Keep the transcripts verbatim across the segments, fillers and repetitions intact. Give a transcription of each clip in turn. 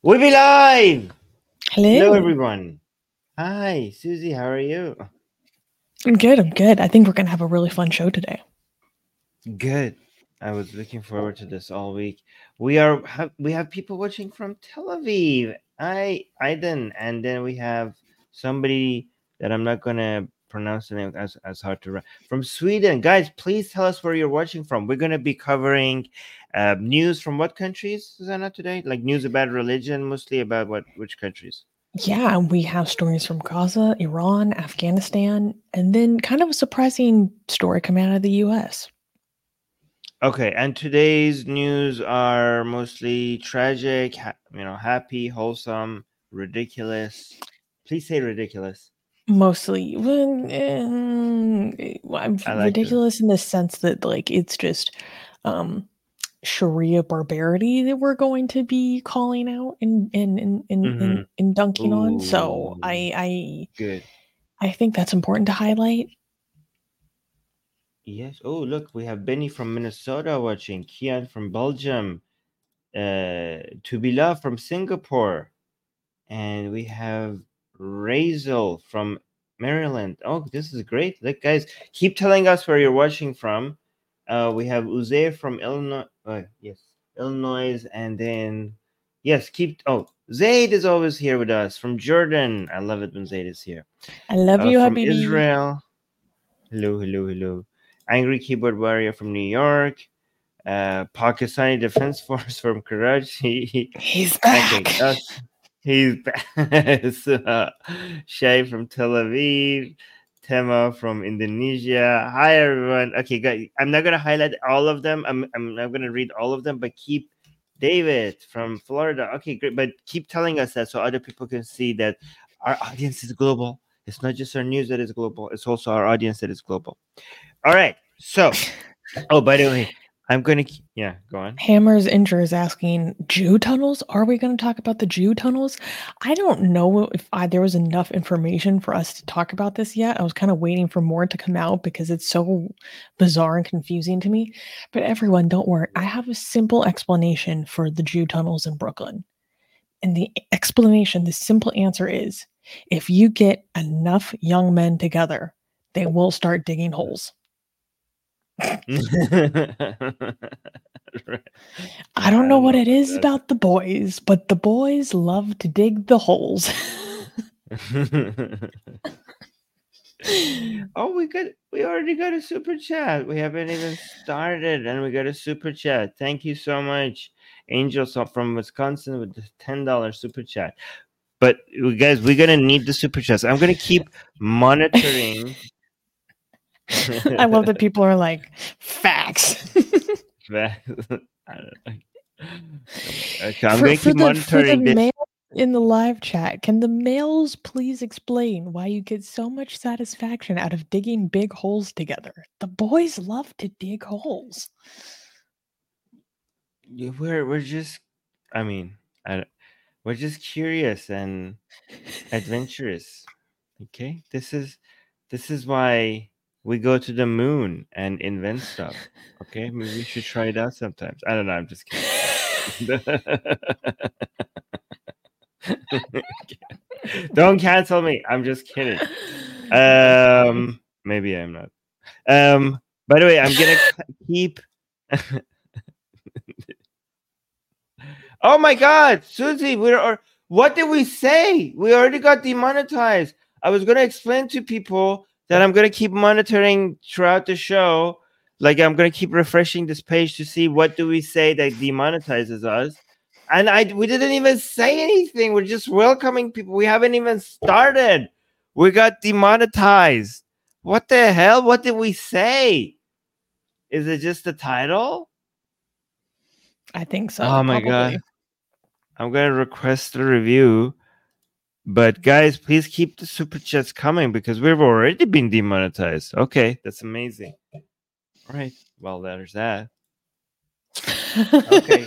We'll be live. Hello. Hello, everyone. Hi, Susie. How are you? I'm good. I'm good. I think we're going to have a really fun show today. Good. I was looking forward to this all week. We are have, we have people watching from Tel Aviv. I Aiden, and then we have somebody that I'm not gonna pronounce the name as as hard to write from Sweden. Guys, please tell us where you're watching from. We're gonna be covering uh, news from what countries, Susanna, today? Like news about religion, mostly about what which countries? Yeah, we have stories from Gaza, Iran, Afghanistan, and then kind of a surprising story coming out of the U S. Okay, and today's news are mostly tragic, ha- you know, happy, wholesome, ridiculous. Please say ridiculous. Mostly well, eh, well, I like this. ridiculous in the sense that like it's just um Sharia barbarity that we're going to be calling out and and and and, Mm-hmm. and, and dunking on. So Ooh, I I good. I think that's important to highlight. Yes. Oh, look, we have Benny from Minnesota watching, Kian from Belgium, uh, Tubila from Singapore, and we have Razel from Maryland. Oh, this is great. Look, guys, keep telling us where you're watching from. Uh, we have Uzair from Illinois. Uh, yes, Illinois, and then yes, keep. Oh, Zaid is always here with us from Jordan. I love it when Zaid is here. I love Uh, you, from Habibi. Israel. Hello, hello, hello. Angry Keyboard Warrior from New York. Uh, Pakistani Defense Force from Karachi. He's back. Okay, that's he's back. So, Shay from Tel Aviv. Tema from Indonesia. Hi everyone. Okay, guys, I'm not gonna highlight all of them. I'm I'm not gonna read all of them, but keep David from Florida. Okay, great. But keep telling us that so other people can see that our audience is global. It's not just our news that is global, it's also our audience that is global. All right. So, oh, by the way, I'm gonna yeah, go on. Hammers Injure is asking, Jew tunnels? Are we going to talk about the Jew tunnels? I don't know if I, there was enough information for us to talk about this yet. I was kind of waiting for more to come out because it's so bizarre and confusing to me. But everyone, don't worry. I have a simple explanation for the Jew tunnels in Brooklyn. And the explanation, the simple answer is if you get enough young men together, they will start digging holes. Right. I don't know I what don't it know is that. about the boys, but the boys love to dig the holes. Oh, we got we already got a super chat. We haven't even started, and we got a super chat. Thank you so much, Angels from Wisconsin with the ten dollar super chat. But you guys, we're gonna need the super chats. I'm gonna keep monitoring. I love that people are like, facts. I don't know. Okay, I'm for, gonna for keep the, for the monitoring this. male in the live chat, can the males please explain why you get so much satisfaction out of digging big holes together? The boys love to dig holes. We're we're just, I mean, I, we're just curious and adventurous. Okay, this is this is why we go to the moon and invent stuff. Okay, maybe we should try it out sometimes. I don't know. I'm just kidding. Don't cancel me. I'm just kidding. Um, maybe I'm not. Um, by the way, I'm gonna keep. Oh my God, Susie, we're. What did we say? We already got demonetized. I was gonna explain to people that I'm gonna keep monitoring throughout the show. Like I'm gonna keep refreshing this page to see what do we say that demonetizes us. And I we didn't even say anything. We're just welcoming people. We haven't even started. We got demonetized. What the hell? What did we say? Is it just the title? I think so. Oh my probably. God. I'm gonna request a review. But guys, please keep the super chats coming because we've already been demonetized. Okay, that's amazing. All right. Well, there's that. Okay.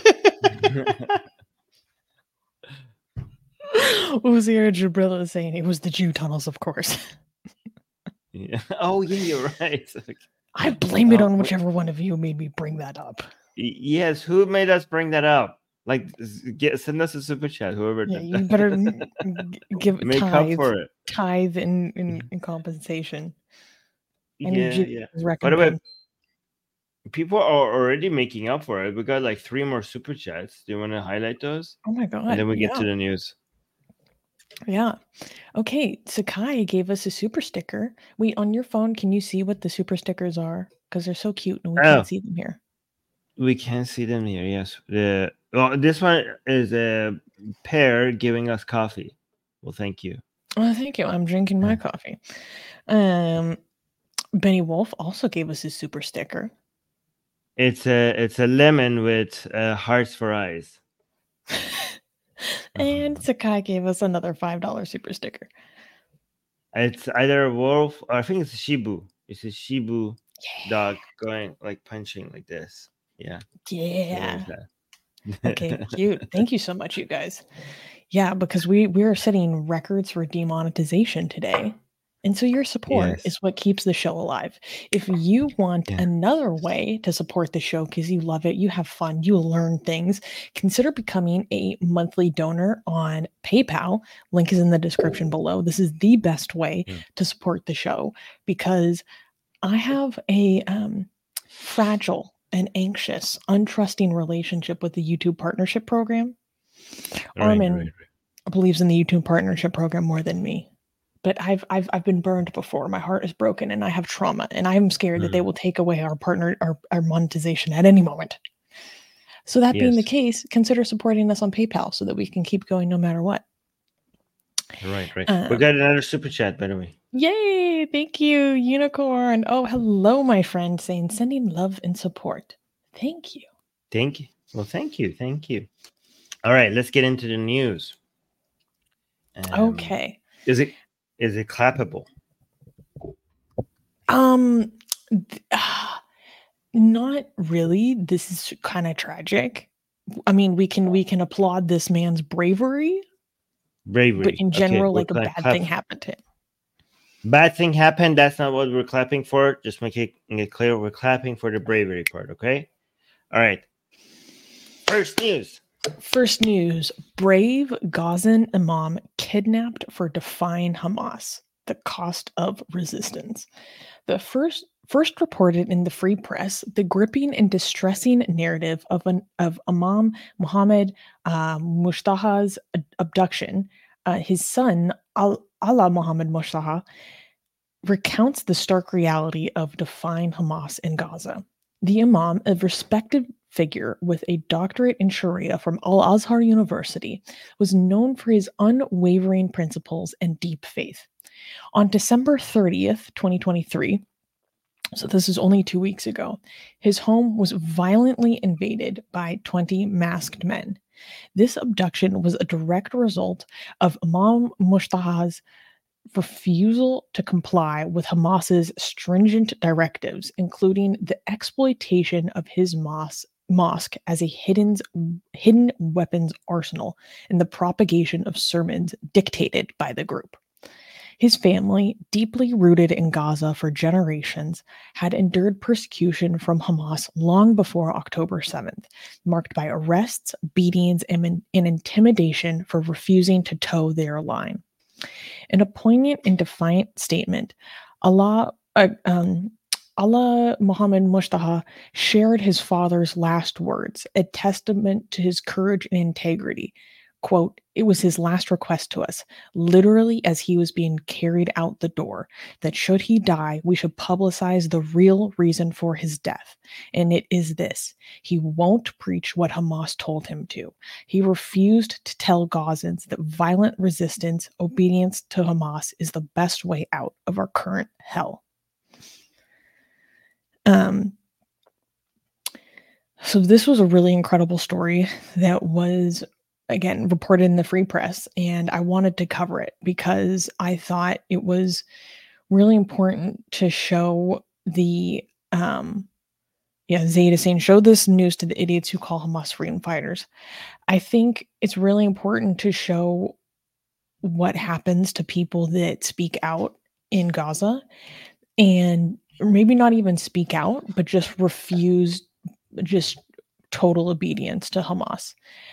Uzier Jabrilla is saying it was the Jew tunnels, of course. Yeah. Oh, yeah, you're right. Okay. I blame it Oh, on wh- whichever one of you made me bring that up. y- yes, who made us bring that up? Like, get send us a super chat, whoever. Yeah, you better give make tithe, up for it. Tithe in, in, in compensation. I Yeah, need yeah. By the way, recompense. people are already making up for it. We got like three more super chats. Do you want to highlight those? Oh my god! And then we yeah. get to the news. Yeah. Okay. Sakai gave us a super sticker. Wait, on your phone, can you see what the super stickers are? Because they're so cute and we Oh. can't see them here. We can't see them here. Yes. The well, this one is a pear giving us coffee. Well, thank you. Oh, thank you. I'm drinking my coffee. Um, Benny Wolf also gave us a super sticker. It's a it's a lemon with uh, hearts for eyes. And Sakai gave us another five dollar super sticker. It's either a wolf or I think it's a Shibu. It's a Shibu yeah. dog going like punching like this. Yeah. Yeah. Okay, cute. Thank you so much, you guys. Yeah, because we we are setting records for demonetization today. And so your support yes. is what keeps the show alive. If you want yeah. another way to support the show because you love it, you have fun, you learn things, consider becoming a monthly donor on PayPal. Link is in the description below. This is the best way mm. to support the show because I have a um, fragile and anxious, untrusting relationship with the YouTube Partnership Program. Right, Armin right, right. believes in the YouTube Partnership Program more than me. But I've I've I've been burned before. My heart is broken and I have trauma. And I'm scared mm. that they will take away our partner, our, our monetization at any moment. So that yes. being the case, consider supporting us on PayPal so that we can keep going no matter what. Right, right. Um, we got another super chat, by the way. Yay! Thank you, Unicorn. Oh, hello, my friend, saying sending love and support. Thank you. Thank you. Well, thank you. Thank you. All right, let's get into the news. Um, okay. Is it is it clappable? Um, uh, not really. This is kind of tragic. I mean, we can we can applaud this man's bravery. Bravery. But in general, okay, like a bad clap- thing happened to him. Bad thing happened. That's not what we're clapping for. Just make it, make it clear. We're clapping for the bravery part. Okay. All right. First news. First news. Brave Gazan imam kidnapped for defying Hamas. The cost of resistance. The first first reported in the Free Press, the gripping and distressing narrative of an of Imam Muhammad uh, Mustaha's abduction. Uh, his son Al- Allah Muhammad Mustaha recounts the stark reality of defying Hamas in Gaza. The Imam, a respected figure with a doctorate in Sharia from Al-Azhar University, was known for his unwavering principles and deep faith. On December thirtieth, twenty twenty-three, so this is only two weeks ago, his home was violently invaded by twenty masked men. This abduction was a direct result of Imam Mustaha's refusal to comply with Hamas's stringent directives, including the exploitation of his mosque, mosque as a hidden, hidden weapons arsenal and the propagation of sermons dictated by the group. His family, deeply rooted in Gaza for generations, had endured persecution from Hamas long before October seventh, marked by arrests, beatings, and, and intimidation for refusing to toe their line. In a poignant and defiant statement, Allah, uh, um, Allah Muhammad Mustaha shared his father's last words, a testament to his courage and integrity. Quote, it was his last request to us, literally as he was being carried out the door, that should he die, we should publicize the real reason for his death. And it is this. He won't preach what Hamas told him to. He refused to tell Gazans that violent resistance, obedience to Hamas is the best way out of our current hell. Um, so this was a really incredible story that was again, reported in the Free Press, and I wanted to cover it because I thought it was really important to show the, um, yeah, Zeta saying, show this news to the idiots who call Hamas freedom fighters. I think it's really important to show what happens to people that speak out in Gaza and maybe not even speak out, but just refuse just total obedience to Hamas.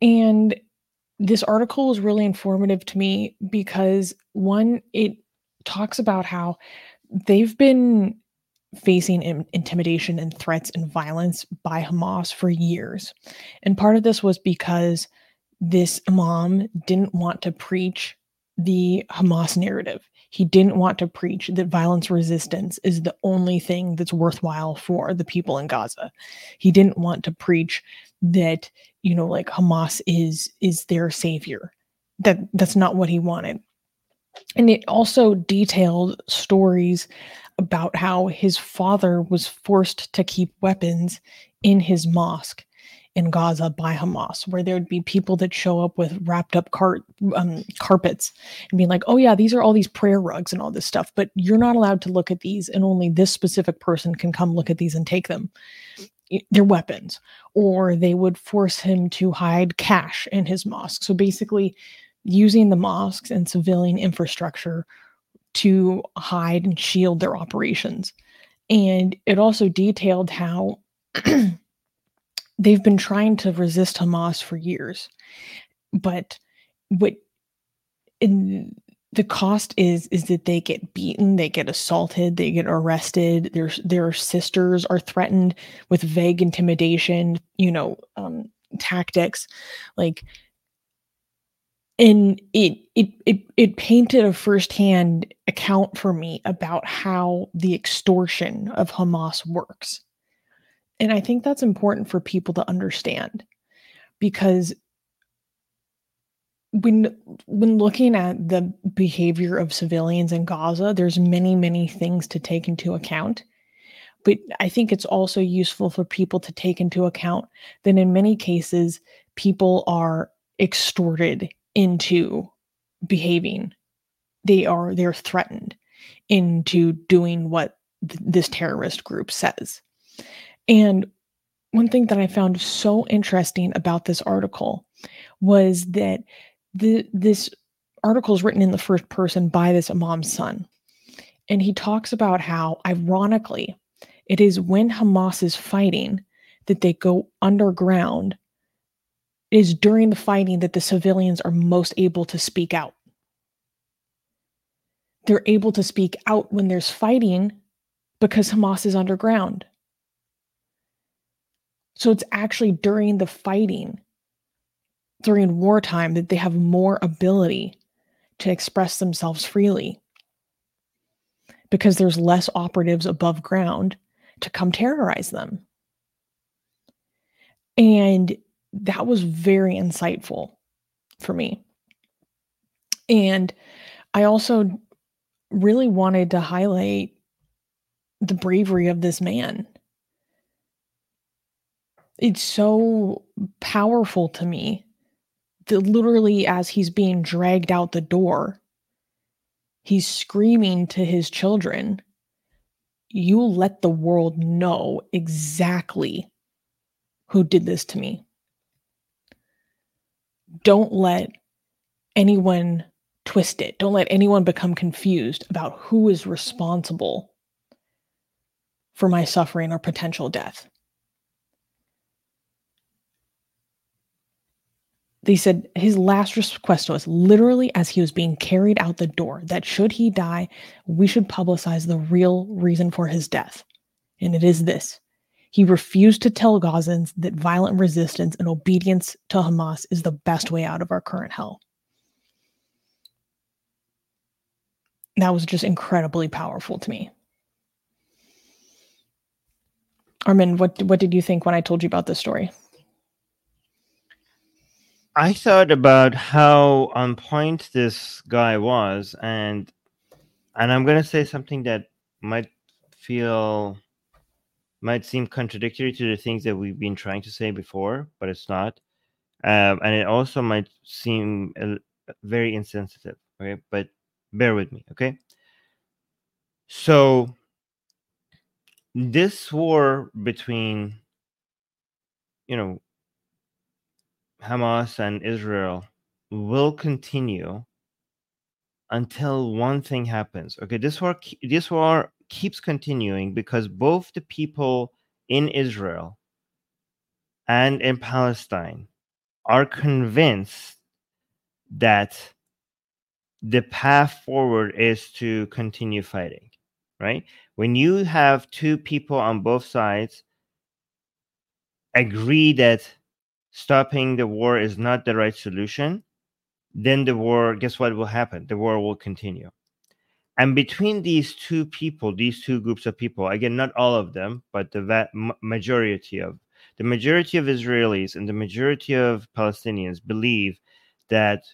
And this article was really informative to me because, one, it talks about how they've been facing in intimidation and threats and violence by Hamas for years. And part of this was because this imam didn't want to preach the Hamas narrative. He didn't want to preach that violence resistance is the only thing that's worthwhile for the people in Gaza. He didn't want to preach that, you know, like Hamas is is their savior. That that's not what he wanted. And it also detailed stories about how his father was forced to keep weapons in his mosque in Gaza by Hamas, where there would be people that show up with wrapped up cart, um, carpets and being like, oh yeah, these are all these prayer rugs and all this stuff, but you're not allowed to look at these, and only this specific person can come look at these and take them. They're weapons. Or they would force him to hide cash in his mosque. So basically using the mosques and civilian infrastructure to hide and shield their operations. And it also detailed how they've been trying to resist Hamas for years. But what in the cost is is that they get beaten, they get assaulted, they get arrested. Their their sisters are threatened with vague intimidation, you know, um, tactics, like. And it it it it painted a firsthand account for me about how the extortion of Hamas works. And I think that's important for people to understand, because when when looking at the behavior of civilians in Gaza, there's many, many things to take into account. But I think it's also useful for people to take into account that in many cases, people are extorted into behaving. They are they're threatened into doing what th- this terrorist group says. And one thing that I found so interesting about this article was that the this article is written in the first person by this imam's son. And he talks about how, ironically, it is when Hamas is fighting that they go underground. It is during the fighting that the civilians are most able to speak out. They're able to speak out when there's fighting because Hamas is underground. So it's actually during the fighting, during wartime, that they have more ability to express themselves freely, because there's less operatives above ground to come terrorize them. And that was very insightful for me. And I also really wanted to highlight the bravery of this man. It's so powerful to me that literally, as he's being dragged out the door, he's screaming to his children, you let the world know exactly who did this to me. Don't let anyone twist it. Don't let anyone become confused about who is responsible for my suffering or potential death. They said his last request was literally as he was being carried out the door, that should he die, we should publicize the real reason for his death. And it is this. He refused to tell Gazans that violent resistance and obedience to Hamas is the best way out of our current hell. That was just incredibly powerful to me. Armin, what what did you think when I told you about this story? I thought about how on point this guy was, and and I'm going to say something that might feel might seem contradictory to the things that we've been trying to say before, but it's not. Um, and it also might seem uh, very insensitive, okay? But bear with me, okay? So this war between, you know, Hamas and Israel will continue until one thing happens. Okay, this war this war keeps continuing because both the people in Israel and in Palestine are convinced that the path forward is to continue fighting, right? When you have two people on both sides agree that stopping the war is not the right solution, then the war, guess what will happen? The war will continue. And between these two people, these two groups of people, again, not all of them, but the va- majority of the majority of Israelis and the majority of Palestinians believe that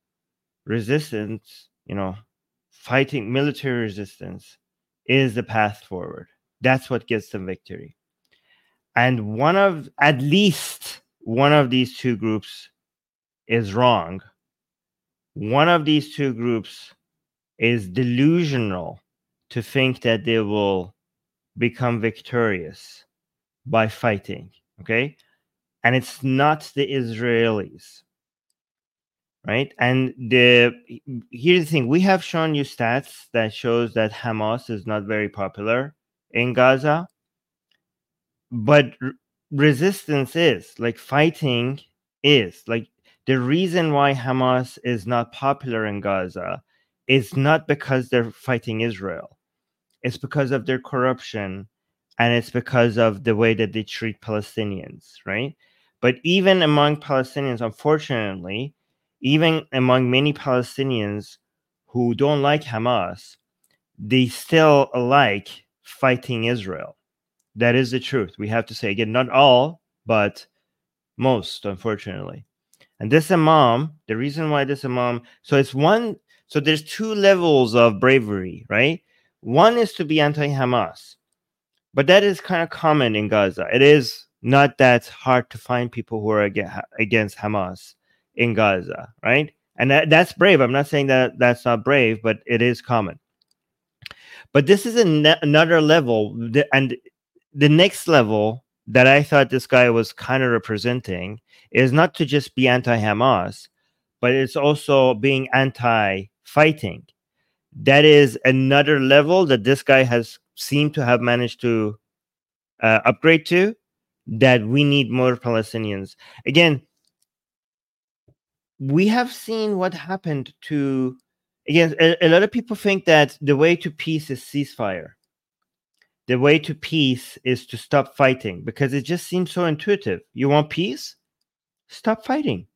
resistance, you know, fighting military resistance is the path forward. That's what gets them victory. And one of, at least one of these two groups is wrong. One of these two groups is delusional to think that they will become victorious by fighting. Okay. And it's not the Israelis. Right. And the here's the thing, we have shown you stats that shows that Hamas is not very popular in Gaza, but r- resistance is, like, fighting is. Like, the reason why Hamas is not popular in Gaza is not because they're fighting Israel. It's because of their corruption, and it's because of the way that they treat Palestinians, right? But even among Palestinians, unfortunately, even among many Palestinians who don't like Hamas, they still like fighting Israel. That is the truth. We have to say, again, not all, but most, unfortunately. And this imam, the reason why this imam, so it's one, so there's two levels of bravery, right? One is to be anti-Hamas, but that is kind of common in Gaza. It is not that hard to find people who are against Hamas in Gaza, right? And that, that's brave. I'm not saying that that's not brave, but it is common. But this is an, another level, and the next level that I thought this guy was kind of representing is not to just be anti-Hamas, but it's also being anti-fighting. That is another level that this guy has seemed to have managed to uh, upgrade to, that we need more Palestinians. Again, we have seen what happened to, again, a, a lot of people think that the way to peace is ceasefire. The way to peace is to stop fighting, because it just seems so intuitive. You want peace? Stop fighting.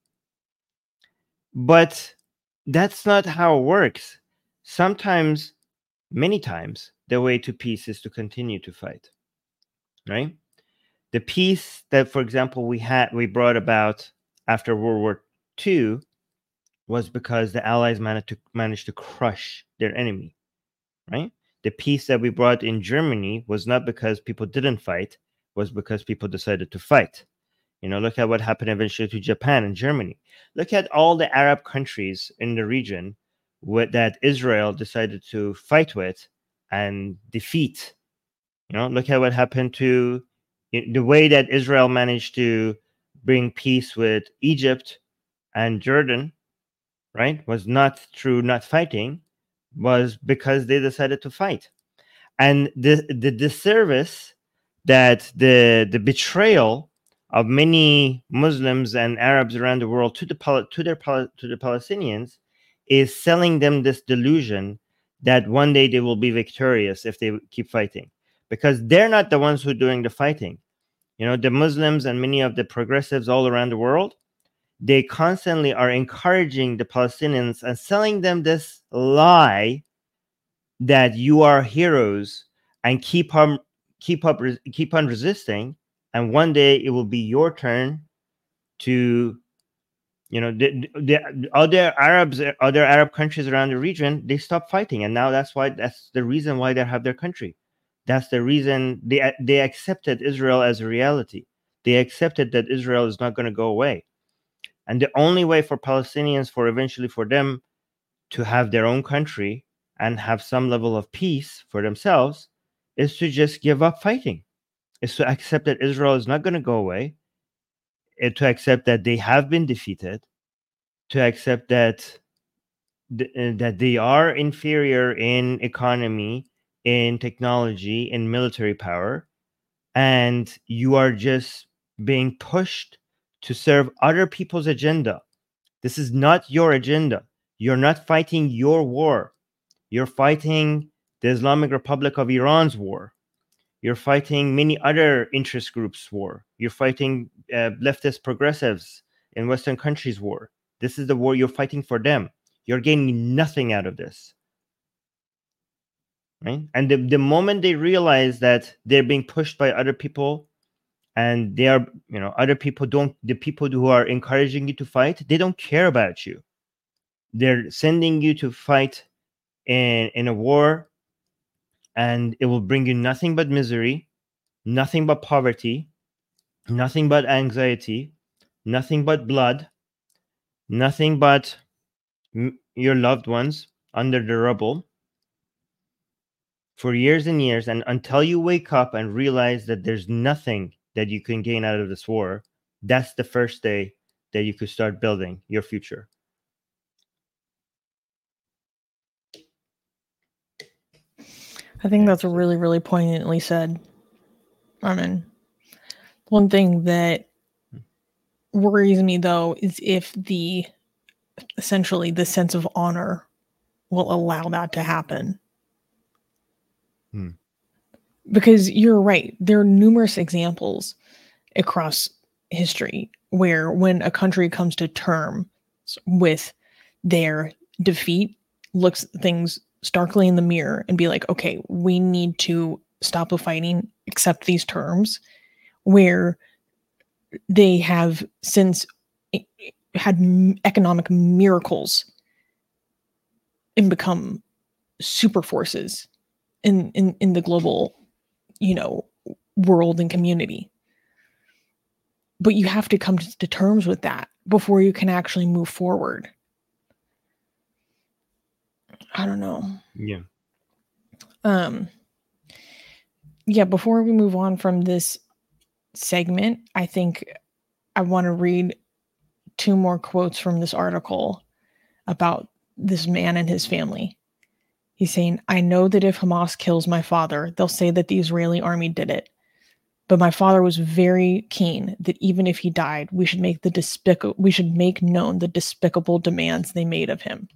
But that's not how it works. Sometimes, many times, the way to peace is to continue to fight, right? The peace that, for example, we had, we brought about after World War Two was because the Allies managed to managed to crush their enemy, right? The peace that we brought in Germany was not because people didn't fight, was because people decided to fight. You know, look at what happened eventually to Japan and Germany. Look at all the Arab countries in the region with, that Israel decided to fight with and defeat. You know, look at what happened to the way that Israel managed to bring peace with Egypt and Jordan, right? Was not through not fighting, was because they decided to fight. And the the disservice that the the betrayal of many Muslims and Arabs around the world to the to their to the Palestinians is selling them this delusion that one day they will be victorious if they keep fighting, because they're not the ones who are doing the fighting. You know, the Muslims and many of the progressives all around the world, they constantly are encouraging the Palestinians and selling them this lie that you are heroes and keep on keep up keep on resisting, and one day it will be your turn to, you know, the, the other Arabs, other Arab countries around the region, they stop fighting, and now that's why that's the reason why they have their country. That's the reason they they accepted Israel as a reality. They accepted that Israel is not going to go away, and the only way for Palestinians, for eventually for them to have their own country and have some level of peace for themselves, is to just give up fighting, is to accept that Israel is not going to go away, and to accept that they have been defeated, to accept that th- uh, that they are inferior in economy, in technology, in military power, and you are just being pushed to serve other people's agenda. This is not your agenda. You're not fighting your war. You're fighting the Islamic Republic of Iran's war. You're fighting many other interest groups' war. You're fighting uh, leftist progressives in Western countries' war. This is the war you're fighting for them. You're gaining nothing out of this. Right? And the, the moment they realize that they're being pushed by other people, and they are, you know, other people don't, the people who are encouraging you to fight, they don't care about you. They're sending you to fight in, in a war, and it will bring you nothing but misery, nothing but poverty, nothing but anxiety, nothing but blood, nothing but m- your loved ones under the rubble for years and years. And until you wake up and realize that there's nothing that you can gain out of this war, that's the first day that you could start building your future. I think that's really, really poignantly said. I mean, one thing that worries me, though, is if the, essentially, the sense of honor will allow that to happen. Hmm. Because you're right. There are numerous examples across history where when a country comes to terms with their defeat, looks things starkly in the mirror and be like, okay, we need to stop the fighting, accept these terms, where they have since had economic miracles and become super forces in, in, in the global, you know, world and community. But you have to come to terms with that before you can actually move forward. I don't know. Yeah. Um, yeah, before we move on from this segment, I think I want to read two more quotes from this article about this man and his family. He's saying, I know that if Hamas kills my father, they'll say that the Israeli army did it. But my father was very keen that even if he died, we should make the despic- we should make known the despicable demands they made of him.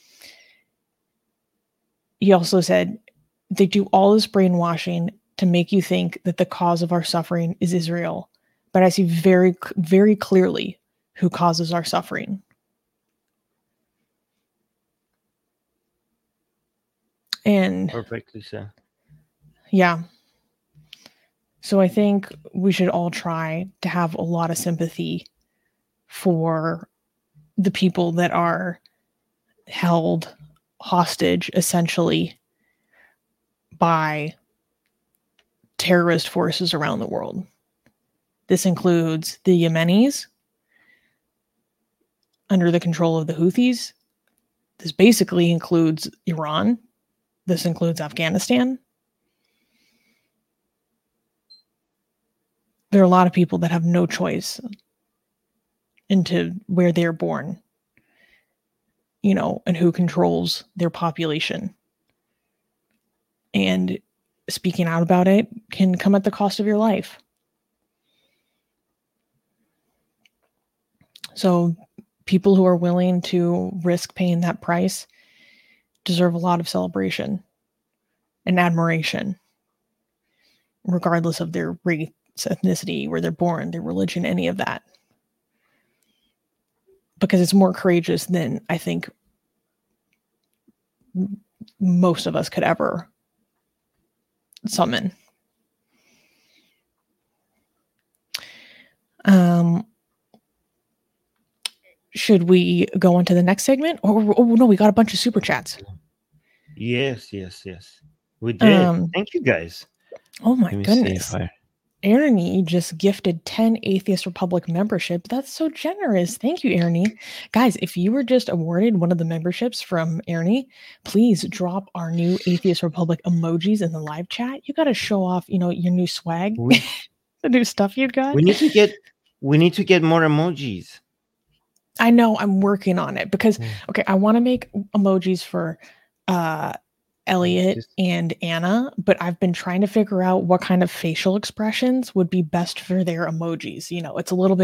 He also said, they do all this brainwashing to make you think that the cause of our suffering is Israel. But I see very, very clearly who causes our suffering. And perfectly so. Yeah. So I think we should all try to have a lot of sympathy for the people that are held hostage, essentially, by terrorist forces around the world. This includes the Yemenis under the control of the Houthis. This basically includes Iran. This includes Afghanistan. There are a lot of people that have no choice into where they're born, you know, and who controls their population. And speaking out about it can come at the cost of your life. So people who are willing to risk paying that price deserve a lot of celebration and admiration, regardless of their race, ethnicity, where they're born, their religion, any of that. Because it's more courageous than I think most of us could ever summon. Um, should we go on to the next segment? Oh, oh no, we got a bunch of super chats. Yes, yes, yes. We did. Um, Thank you guys. Oh my goodness. Ernie just gifted ten Atheist Republic membership. That's so generous. Thank you, Ernie. Guys, if you were just awarded one of the memberships from Ernie, please drop our new Atheist Republic emojis in the live chat. You got to show off, you know, your new swag, we, the new stuff you got. We need to get, we need to get more emojis. I know, I'm working on it because, okay, I want to make emojis for uh, Elliot just, and Anna, but I've been trying to figure out what kind of facial expressions would be best for their emojis. You know, it's a little bit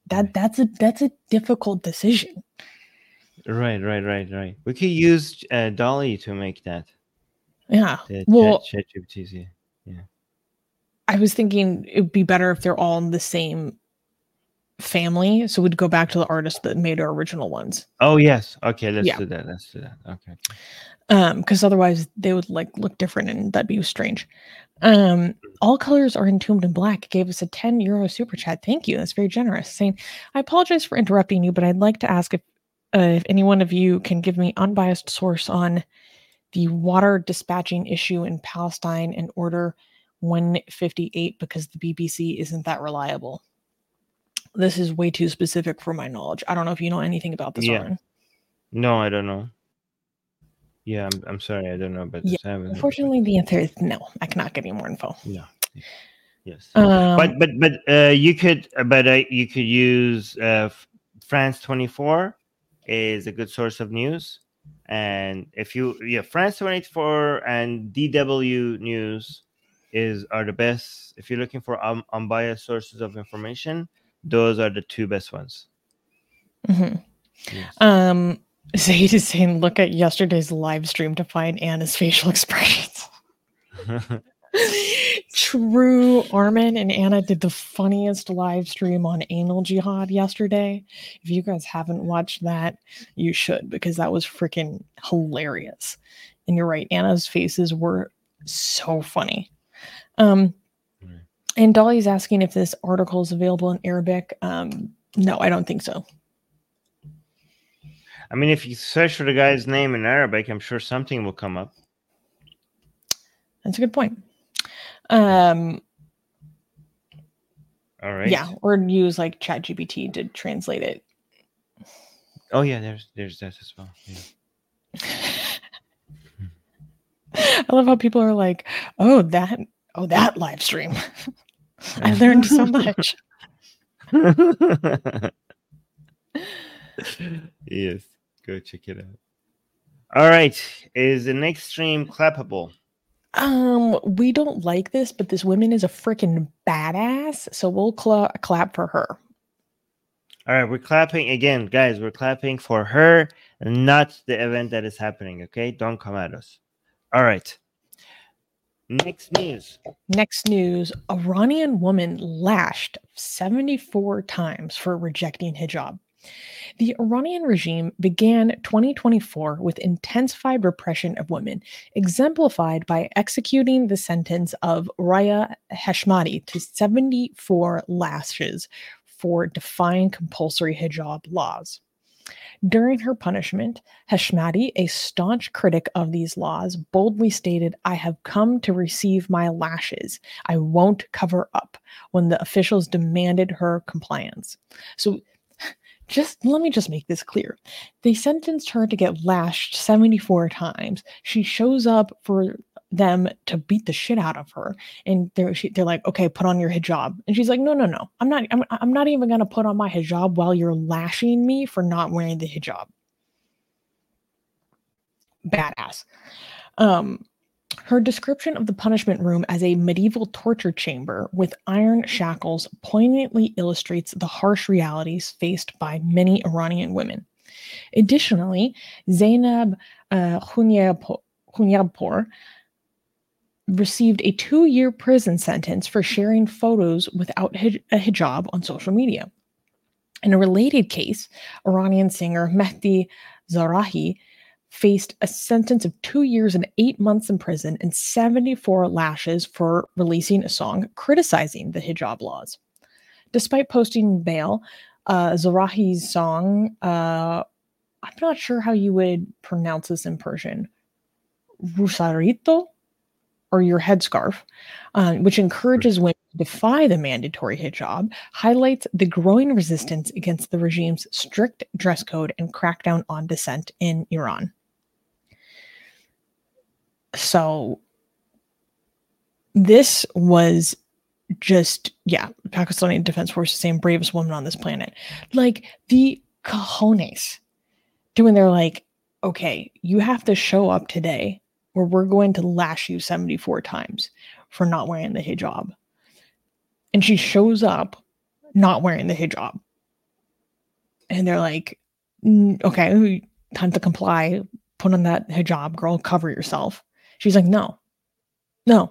That Right. that's a that's a difficult decision. Right, right, right, right. We could use uh, Dolly to make that. Yeah. The Well, chat ChatGPT. Yeah. I was thinking it would be better if they're all in the same family, so we'd go back to the artist that made our original ones. Oh yes. Okay, let's Yeah. do that. Let's do that. Okay. okay. Um, because otherwise they would like look different and that'd be strange. Um, all colors are entombed in black gave us a ten euro super chat. Thank you. That's very generous. Saying, I apologize for interrupting you, but I'd like to ask if uh, if any one of you can give me unbiased source on the water dispatching issue in Palestine and order one fifty-eight because the B B C isn't that reliable. This is way too specific for my knowledge. I don't know if you know anything about this, Yeah. Arlen. No, I don't know. Yeah, I'm, I'm sorry, I don't know about Yeah, this. I haven't heard about unfortunately, this. the answer is no. I cannot give you more info. No. Yes. Um, but but but uh, you could uh, but uh, you could use uh, France twenty-four is a good source of news, and if you yeah France twenty-four and D W News is are the best if you're looking for um, unbiased sources of information. Those are the two best ones. mhm. Yes. Um, Zaid is saying, look at yesterday's live stream to find Anna's facial expressions. True, Armin and Anna did the funniest live stream on anal jihad yesterday. If you guys haven't watched that, you should, because that was freaking hilarious. And you're right, Anna's faces were so funny. Um, Right. And Dolly's asking if this article is available in Arabic. Um, no, I don't think so. I mean, if you search for the guy's name in Arabic, I'm sure something will come up. That's a good point. Um, All right. Yeah, or use like ChatGPT to translate it. Oh yeah, there's there's that as well. Yeah. I love how people are like, "Oh, that, oh, that live stream." I learned so much. Yes, go check it out. All right, is the next stream clappable? Um, we don't like this, but this woman is a freaking badass, so we'll cla- clap for her. All right, we're clapping again, guys. We're clapping for her, not the event that is happening. Okay, don't come at us. All right. Next news. Next news: Iranian woman lashed seventy-four times for rejecting hijab. The Iranian regime began twenty twenty-four with intensified repression of women, exemplified by executing the sentence of Raya Hashmati to seventy-four lashes for defying compulsory hijab laws. During her punishment, Hashmati, a staunch critic of these laws, boldly stated, "I have come to receive my lashes. I won't cover up," when the officials demanded her compliance. So just let me just make this clear. They sentenced her to get lashed seventy-four times. She shows up for them to beat the shit out of her, and they're she, they're like, "Okay, put on your hijab," and she's like, "No, no, no. I'm not. I'm, I'm not even gonna put on my hijab while you're lashing me for not wearing the hijab." Badass. Um, Her description of the punishment room as a medieval torture chamber with iron shackles poignantly illustrates the harsh realities faced by many Iranian women. Additionally, Zainab uh, Hunyabpour received a two-year prison sentence for sharing photos without hij- a hijab on social media. In a related case, Iranian singer Mehdi Zarahi faced a sentence of two years and eight months in prison and seventy-four lashes for releasing a song criticizing the hijab laws. Despite posting bail, uh, Zarahi's song, uh, I'm not sure how you would pronounce this in Persian, Rusarito, or your headscarf, um, which encourages women to defy the mandatory hijab, highlights the growing resistance against the regime's strict dress code and crackdown on dissent in Iran. So this was just, yeah, Pakistani Defense Forces saying bravest woman on this planet. Like the cojones doing their like, okay, you have to show up today or we're going to lash you seventy-four times for not wearing the hijab. And she shows up not wearing the hijab. And they're like, "Mm, okay, time to comply. Put on that hijab, girl, cover yourself." She's like, no, no,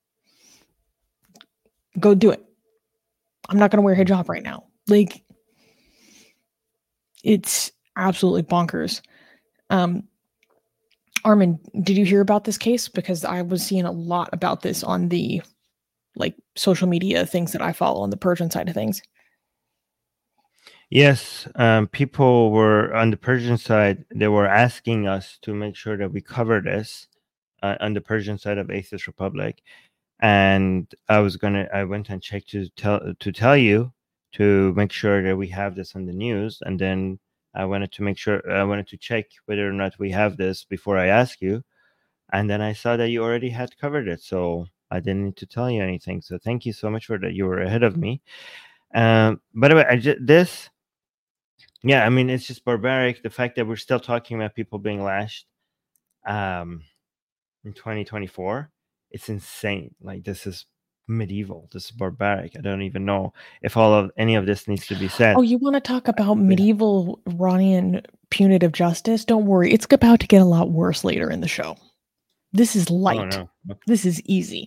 go do it. I'm not going to wear a hijab right now. Like, it's absolutely bonkers. Um, Armin, did you hear about this case? Because I was seeing a lot about this on the like social media things that I follow on the Persian side of things. Yes, um, people were on the Persian side. They were asking us to make sure that we cover this uh, on the Persian side of Atheist Republic, and I was gonna. I went and checked to tell to tell you to make sure that we have this on the news, and then I wanted to make sure. I wanted to check whether or not we have this before I ask you, and then I saw that you already had covered it, so I didn't need to tell you anything. So thank you so much for that. You were ahead of me. Um, by the way, I just this. Yeah, I mean, it's just barbaric. The fact that we're still talking about people being lashed um, in twenty twenty-four, it's insane. Like, this is medieval. This is barbaric. I don't even know if all of any of this needs to be said. Oh, you want to talk about medieval Iranian punitive justice? Don't worry. It's about to get a lot worse later in the show. This is light. Oh, no. Okay. This is easy.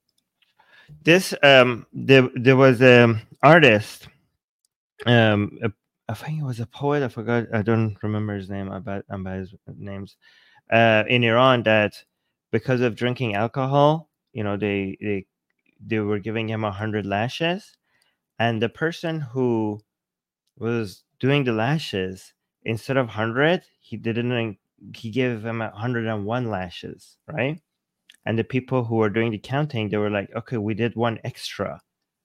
This, um, there, there was an artist, um, a I think it was a poet. I forgot. I don't remember his name. I bet I'm bad his names. Uh, in Iran, that because of drinking alcohol, you know, they they they were giving him a hundred lashes, and the person who was doing the lashes, instead of hundred, he didn't. He gave him a hundred and one lashes, right? And the people who were doing the counting, they were like, "Okay, we did one extra."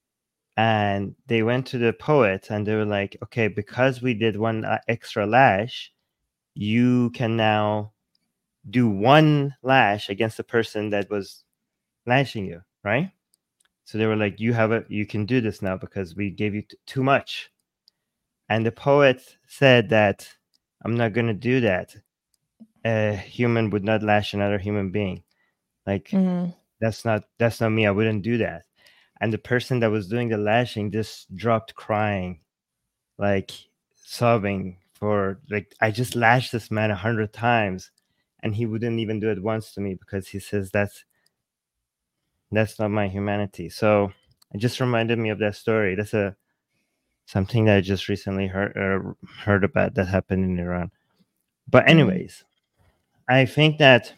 And they went to the poet and they were like, okay, because we did one extra lash, you can now do one lash against the person that was lashing you, right? So they were like, you have it, you can do this now because we gave you t- too much. And the poet said that, I'm not going to do that. A human would not lash another human being. Like, mm-hmm. that's not, that's not me. I wouldn't do that. And the person that was doing the lashing just dropped crying, like sobbing for like, I just lashed this man a hundred times and he wouldn't even do it once to me because he says that's that's not my humanity. So it just reminded me of that story. That's a something that I just recently heard uh, heard about that happened in Iran. But anyways, mm-hmm. I think that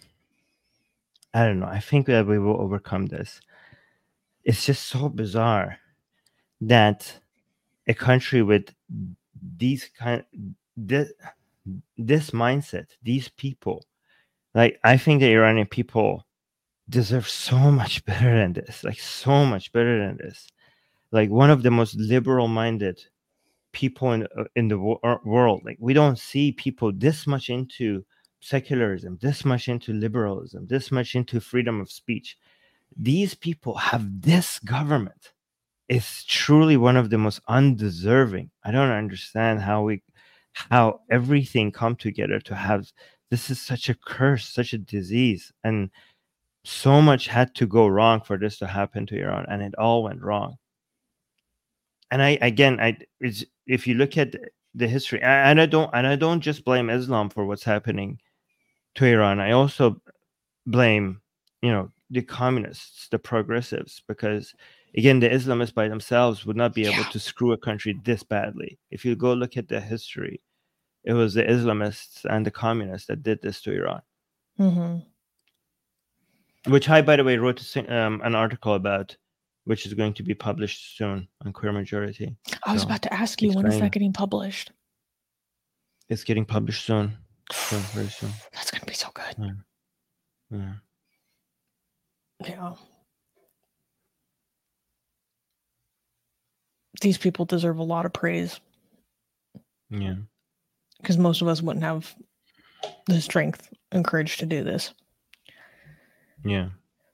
I don't know. I think that we will overcome this. It's just so bizarre that a country with these kind this this mindset, these people, like I think the Iranian people deserve so much better than this, like so much better than this. Like one of the most liberal-minded people in in the wor- world. Like we don't see people this much into secularism, this much into liberalism, this much into freedom of speech. These people have this government. It's truly one of the most undeserving. I don't understand how we, how everything come together to have, this is such a curse, such a disease. And so much had to go wrong for this to happen to Iran. And it all went wrong. And I, again, I, it's, if you look at the history, and I don't, and I don't just blame Islam for what's happening to Iran. I also blame, you know, the communists, the progressives, because again, the Islamists by themselves would not be able yeah. to screw a country this badly. If you go look at the history, it was the Islamists and the communists that did this to Iran. Mm-hmm. Which I, by the way, wrote um, an article about, which is going to be published soon on Queer Majority. I was so, about to ask you, explain. When is that getting published? It's getting published soon. soon very soon. That's going to be so good. Yeah. Yeah. Yeah. These people deserve a lot of praise. Yeah. Because most of us wouldn't have the strength and courage to do this. Yeah.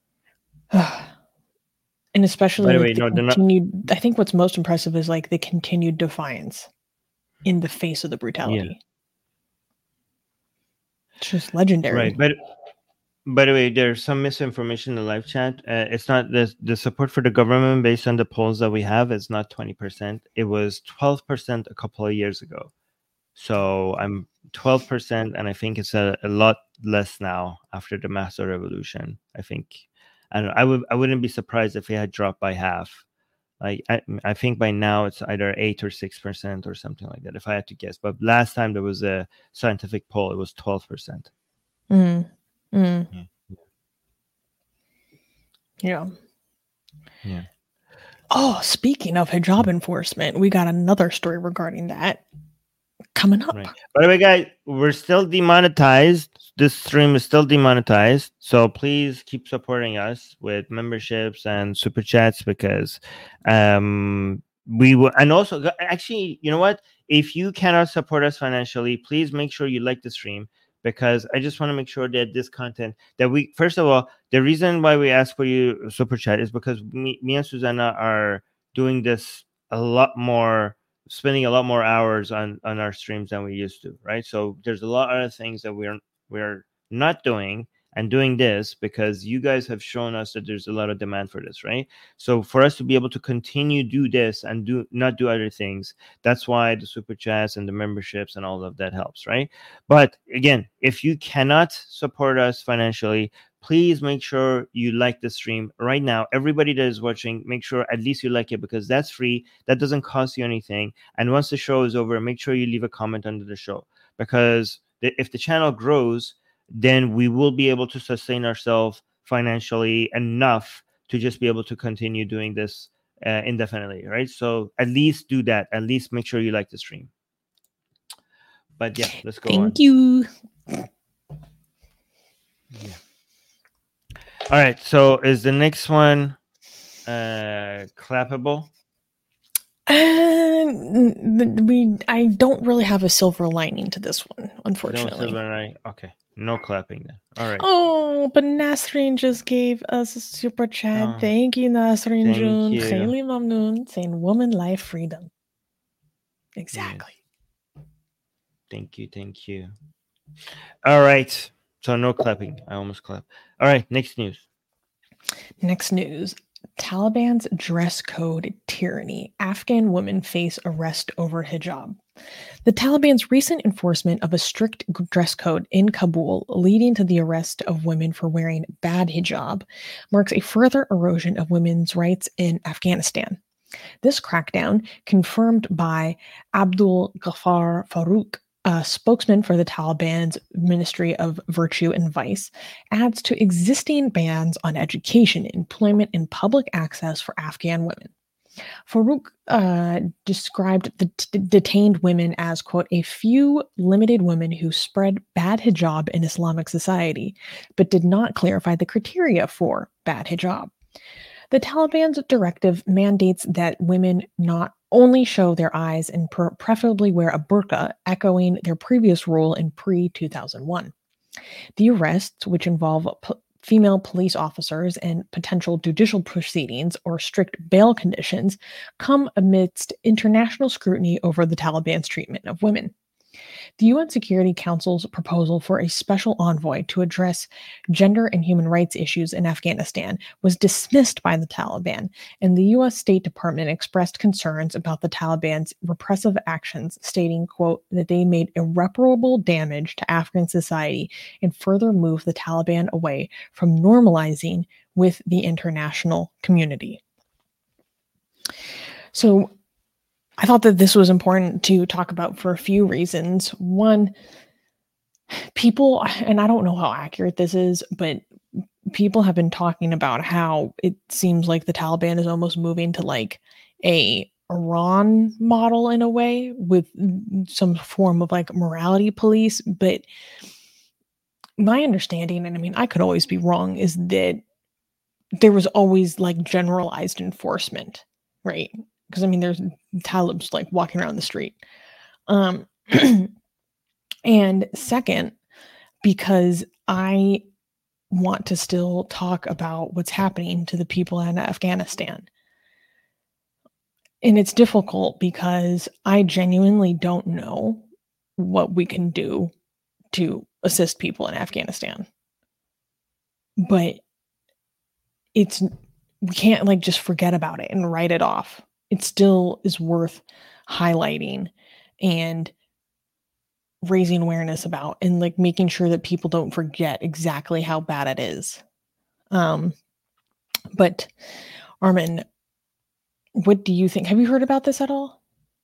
And especially By the like way, the no, continued, not... I think what's most impressive is like the continued defiance in the face of the brutality. Yeah. It's just legendary. Right. But by the way, there's some misinformation in the live chat. Uh, it's not the, the support for the government based on the polls that we have is not twenty percent. It was twelve percent a couple of years ago. So I'm twelve percent, and I think it's a, a lot less now after the master revolution. I think, and I would I wouldn't be surprised if it had dropped by half. Like I, I think by now it's either eight or six percent or something like that, if I had to guess. But last time there was a scientific poll, it was twelve percent. Mm. Mm. Yeah. Yeah. Yeah. Oh, speaking of hijab enforcement, we got another story regarding that coming up. Right. By the way, guys, we're still demonetized. This stream is still demonetized. So please keep supporting us with memberships and super chats, because um we will. And also, gu- actually, you know what? If you cannot support us financially, please make sure you like the stream, because I just want to make sure that this content that we, first of all, the reason why we ask for you super chat is because me, me and Susanna are doing this a lot more, spending a lot more hours on on our streams than we used to, right? So there's a lot of other things that we're we're not doing, and doing this because you guys have shown us that there's a lot of demand for this, right? So for us to be able to continue do this and do not do other things, that's why the super chats and the memberships and all of that helps, right? But again, if you cannot support us financially, please make sure you like the stream right now. Everybody that is watching, make sure at least you like it, because that's free. That doesn't cost you anything. And once the show is over, make sure you leave a comment under the show, because the, if the channel grows, then we will be able to sustain ourselves financially enough to just be able to continue doing this uh, indefinitely, right? So at least do that. At least make sure you like the stream. But yeah, let's go Thank on. you. Yeah. All right. So is the next one uh clappable? Uh, we I don't really have a silver lining to this one, unfortunately. No silver lining. Okay. No clapping then. All right. Oh, but Nasrin just gave us a super chat. Oh, thank you, Nasrin thank June. you. Khayli Mamnoon saying woman life freedom. Exactly. Yes. Thank you. Thank you. All right. So no clapping. I almost clapped. All right. Next news. Next news. Taliban's dress code tyranny. Afghan women face arrest over hijab. The Taliban's recent enforcement of a strict dress code in Kabul, leading to the arrest of women for wearing bad hijab, marks a further erosion of women's rights in Afghanistan. This crackdown, confirmed by Abdul Ghaffar Farooq, a spokesman for the Taliban's Ministry of Virtue and Vice, adds to existing bans on education, employment, and public access for Afghan women. Farooq uh, described the t- detained women as, quote, a few limited women who spread bad hijab in Islamic society, but did not clarify the criteria for bad hijab. The Taliban's directive mandates that women not only show their eyes and per- preferably wear a burqa, echoing their previous rule in pre two thousand one. The arrests, which involve p- female police officers and potential judicial proceedings or strict bail conditions, come amidst international scrutiny over the Taliban's treatment of women. The U N Security Council's proposal for a special envoy to address gender and human rights issues in Afghanistan was dismissed by the Taliban, and the U S State Department expressed concerns about the Taliban's repressive actions, stating, quote, that they made irreparable damage to Afghan society and further moved the Taliban away from normalizing with the international community. So, I thought that this was important to talk about for a few reasons. One, people, and I don't know how accurate this is, but people have been talking about how it seems like the Taliban is almost moving to like a Iran model in a way, with some form of like morality police. But my understanding, and I mean, I could always be wrong, is that there was always like generalized enforcement, right? Because I mean, there's Talibs like walking around the street. Um, and second, because I want to still talk about what's happening to the people in Afghanistan. And it's difficult because I genuinely don't know what we can do to assist people in Afghanistan. But it's, we can't like just forget about it and write it off. It still is worth highlighting and raising awareness about and like making sure that people don't forget exactly how bad it is. Um, but Armin, what do you think? Have you heard about this at all?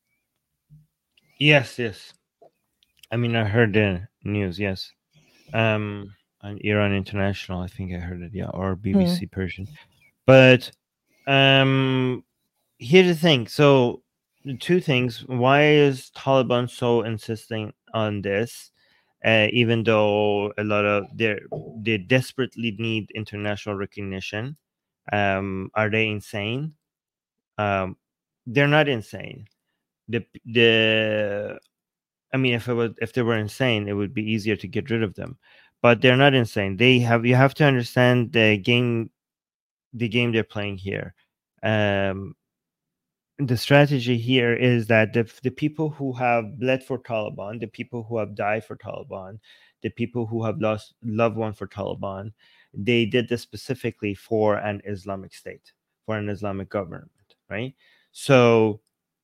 Yes, yes. I mean, I heard the news. Yes. Um, on Iran International, I think I heard it. Yeah, or B B C Hmm. Persian. But um, here's the thing. So, two things. Why is Taliban so insisting on this? Uh, even though a lot of they they desperately need international recognition. Um, are they insane? Um, they're not insane. The the I mean, if it was if they were insane, it would be easier to get rid of them. But they're not insane. They have you have to understand the game the game they're playing here. Um, the strategy here is that the the people who have bled for Taliban, the people who have died for Taliban, the people who have lost loved one for Taliban, they did this specifically for an Islamic state, for an Islamic government, right? So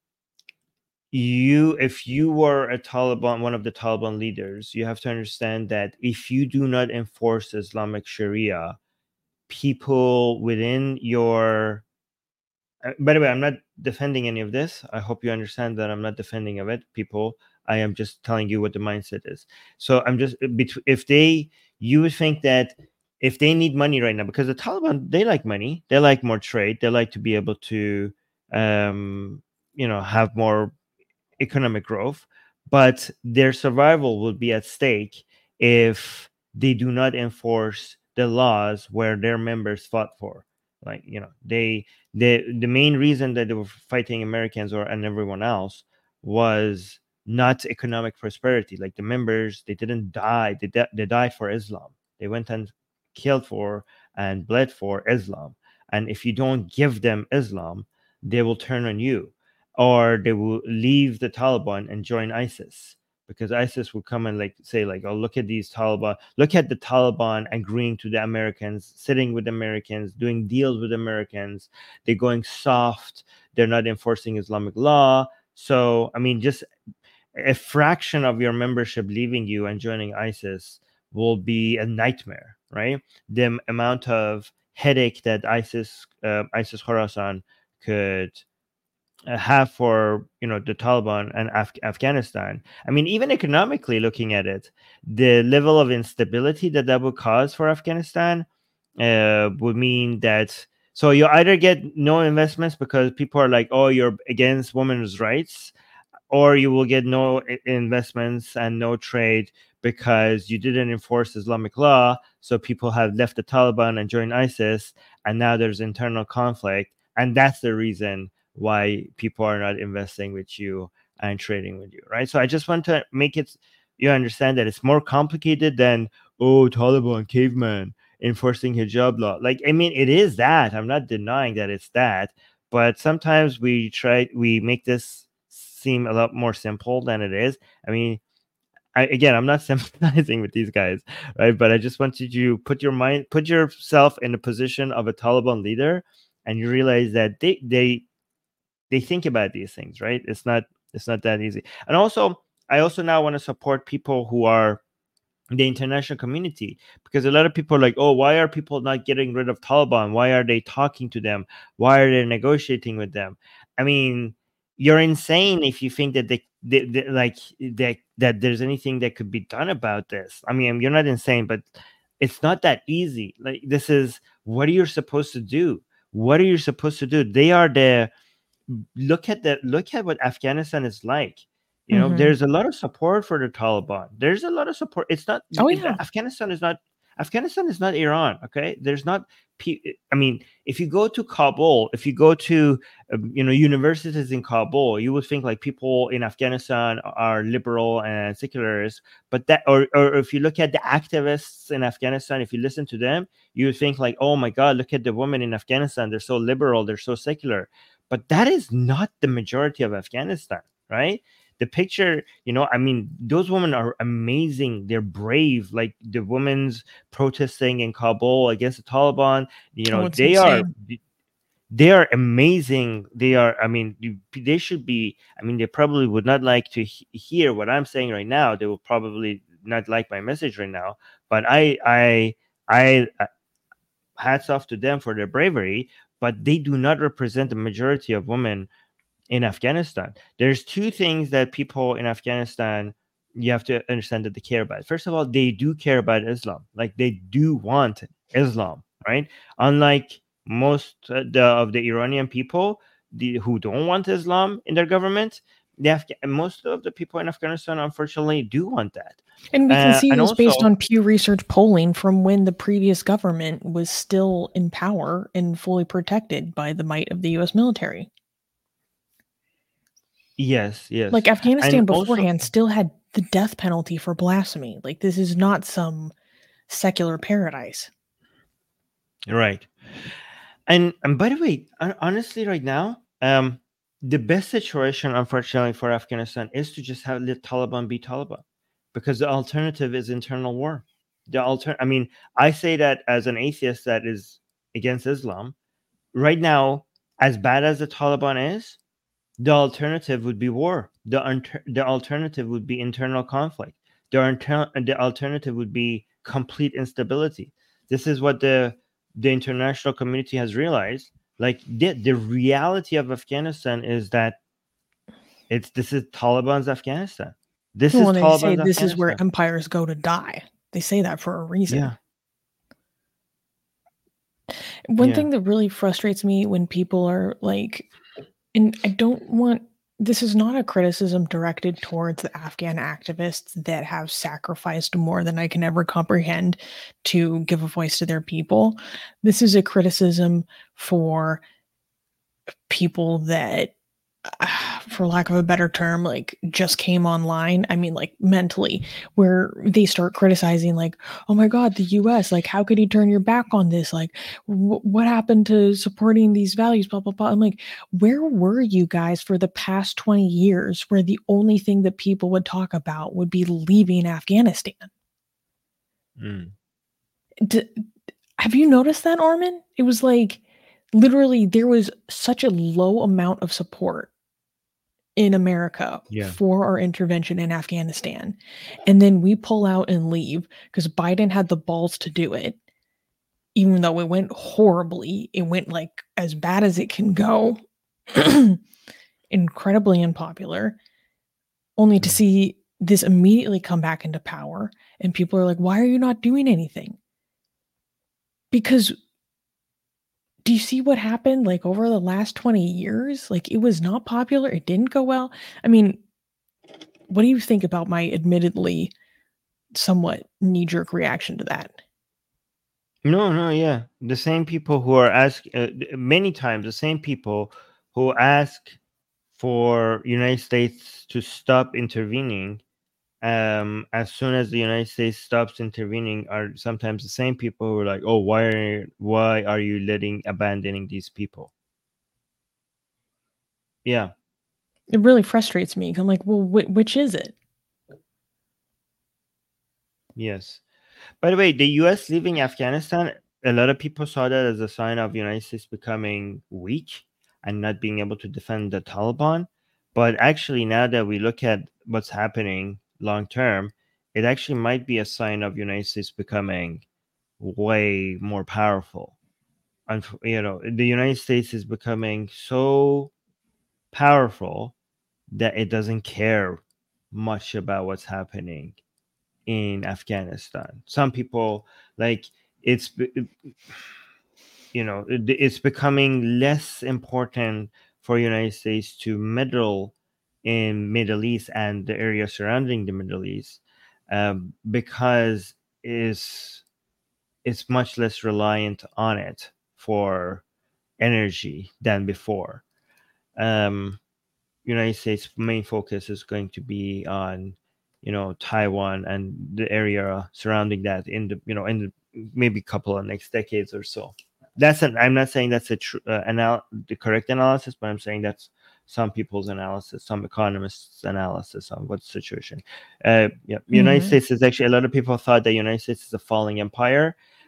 you if you were a Taliban, one of the Taliban leaders, you have to understand that if you do not enforce Islamic Sharia, people within your uh, by the way, I'm not defending any of this. I hope you understand that I'm not defending of it, people. I am just telling you what the mindset is. So I'm just if they you would think that if they need money right now, because the Taliban, they like money, they like more trade, they like to be able to um you know have more economic growth, but their survival will be at stake if they do not enforce the laws where their members fought for. Like, you know, they the the main reason that they were fighting Americans or and everyone else was not economic prosperity. Like the members, they didn't die; they di- they died for Islam. They went and killed for and bled for Islam. And if you don't give them Islam, they will turn on you, or they will leave the Taliban and join ISIS, because ISIS will come and like say like, oh, look at these Taliban, look at the Taliban agreeing to the Americans, sitting with Americans, doing deals with Americans. They're going soft. They're not enforcing Islamic law. So I mean, just a fraction of your membership leaving you and joining ISIS will be a nightmare, right? The amount of headache that ISIS, uh, ISIS Khorasan could uh, have for you know the Taliban and Af- Afghanistan. I mean, even economically looking at it, the level of instability that that would cause for Afghanistan uh, would mean that so you either get no investments because people are like, oh, you're against women's rights, or you will get no investments and no trade because you didn't enforce Islamic law. So people have left the Taliban and joined ISIS, and now there's internal conflict, and that's the reason why people are not investing with you and trading with you, right? So I just want to make it you understand that it's more complicated than, oh, Taliban caveman enforcing hijab law. Like, I mean, it is that. I'm not denying that it's that, but sometimes we try we make this seem a lot more simple than it is. I mean, I, again, I'm not sympathizing with these guys, right? But I just wanted you to put your mind, put yourself in the position of a Taliban leader, and you realize that they they they think about these things, right? It's not it's not that easy. And also, I also now want to support people who are the international community, because a lot of people are like, oh, why are people not getting rid of Taliban? Why are they talking to them? Why are they negotiating with them? I mean, you're insane if you think that they, they, they like that that there's anything that could be done about this. I mean, you're not insane, but it's not that easy. Like, this is what are you supposed to do? What are you supposed to do? They are the look at the look at what Afghanistan is like. You know, Mm-hmm. there's a lot of support for the Taliban. There's a lot of support. It's not Oh yeah. Afghanistan is not Afghanistan is not Iran. Okay, there's not. I mean, if you go to Kabul, if you go to um, you know universities in Kabul, you would think like people in Afghanistan are liberal and secularists. But that, or or if you look at the activists in Afghanistan, if you listen to them, you would think like, oh my God, look at the women in Afghanistan. They're so liberal. They're so secular. But that is not the majority of Afghanistan, right? The picture, you know, I mean, those women are amazing. They're brave. Like the women's protesting in Kabul against the Taliban, you Oh, know, it's they are insane. they are amazing. They are, I mean, they should be, I mean, they probably would not like to he- hear what I'm saying right now. They will probably not like my message right now, but I, I, I, uh, hats off to them for their bravery, but they do not represent the majority of women in Afghanistan. There's two things that people in Afghanistan, you have to understand that they care about. First of all, they do care about Islam. Like they do want Islam, right? Unlike most uh, the, of the Iranian people the, who don't want Islam in their government, the Afga- most of the people in Afghanistan, unfortunately, do want that. And we can Uh, see and this also, based on Pew Research polling from when the previous government was still in power and fully protected by the might of the U S military. yes, yes. Like Afghanistan And beforehand also, still had the death penalty for blasphemy. Like this is not some secular paradise. right. And and by the way, hon- honestly, right now, um, the best situation, unfortunately, for Afghanistan is to just have let Taliban be Taliban, because the alternative is internal war. The alter, I mean, I say that as an atheist that is against Islam. Right now, as bad as the Taliban is, the alternative would be war. The unter- the alternative would be internal conflict. The inter- the alternative would be complete instability. This is what the the international community has realized. Like the, the reality of Afghanistan is that it's this is Taliban's Afghanistan. This Well, is and they say Taliban's this is where Afghanistan. empires go to die. They say that for a reason. Yeah. One Yeah. thing that really frustrates me when people are like, and I don't want, this is not a criticism directed towards the Afghan activists that have sacrificed more than I can ever comprehend to give a voice to their people. This is a criticism for people that, uh, for lack of a better term, like just came online. I mean, like mentally, where they start criticizing, like, oh my God, the U S, like, how could you turn your back on this? Like, wh- what happened to supporting these values? Blah, blah, blah. I'm like, where were you guys for the past twenty years where the only thing that people would talk about would be leaving Afghanistan? Mm. D- have you noticed that, Armin? It was like, literally, there was such a low amount of support in America Yeah. for our intervention in Afghanistan. And then we pull out and leave because Biden had the balls to do it. Even though it went horribly, it went like as bad as it can go, incredibly unpopular, only to Mm. see this immediately come back into power. And people are like, why are you not doing anything? Because do you see what happened like over the last twenty years? Like it was not popular. It didn't go well. I mean, what do you think about my admittedly somewhat knee-jerk reaction to that? No, no, yeah. The same people who are ask uh, many times the same people who ask for United States to stop intervening, um, as soon as the United States stops intervening, are sometimes the same people who are like, "Oh, why are why are you letting abandoning these people?" Yeah. It really frustrates me. I'm like, well, wh- which is it? Yes. By the way, the U S leaving Afghanistan, a lot of people saw that as a sign of United States becoming weak and not being able to defend the Taliban. But actually, now that we look at what's happening long term, it actually might be a sign of United States becoming way more powerful. And you know, the United States is becoming so powerful that it doesn't care much about what's happening in Afghanistan. Some people like it's you know it's becoming less important for United States to meddle in Middle East and the area surrounding the Middle East, um, because is it's much less reliant on it for energy than before. Um, United States main focus is going to be on, you know, Taiwan and the area surrounding that in the, you know, in the, maybe couple of next decades or so. That's an, I'm not saying that's a true uh, anal- the correct analysis, but I'm saying that's some people's analysis, some economists' analysis on what situation. Uh, yeah, United Mhm. States is actually, a lot of people thought that United States is a falling empire,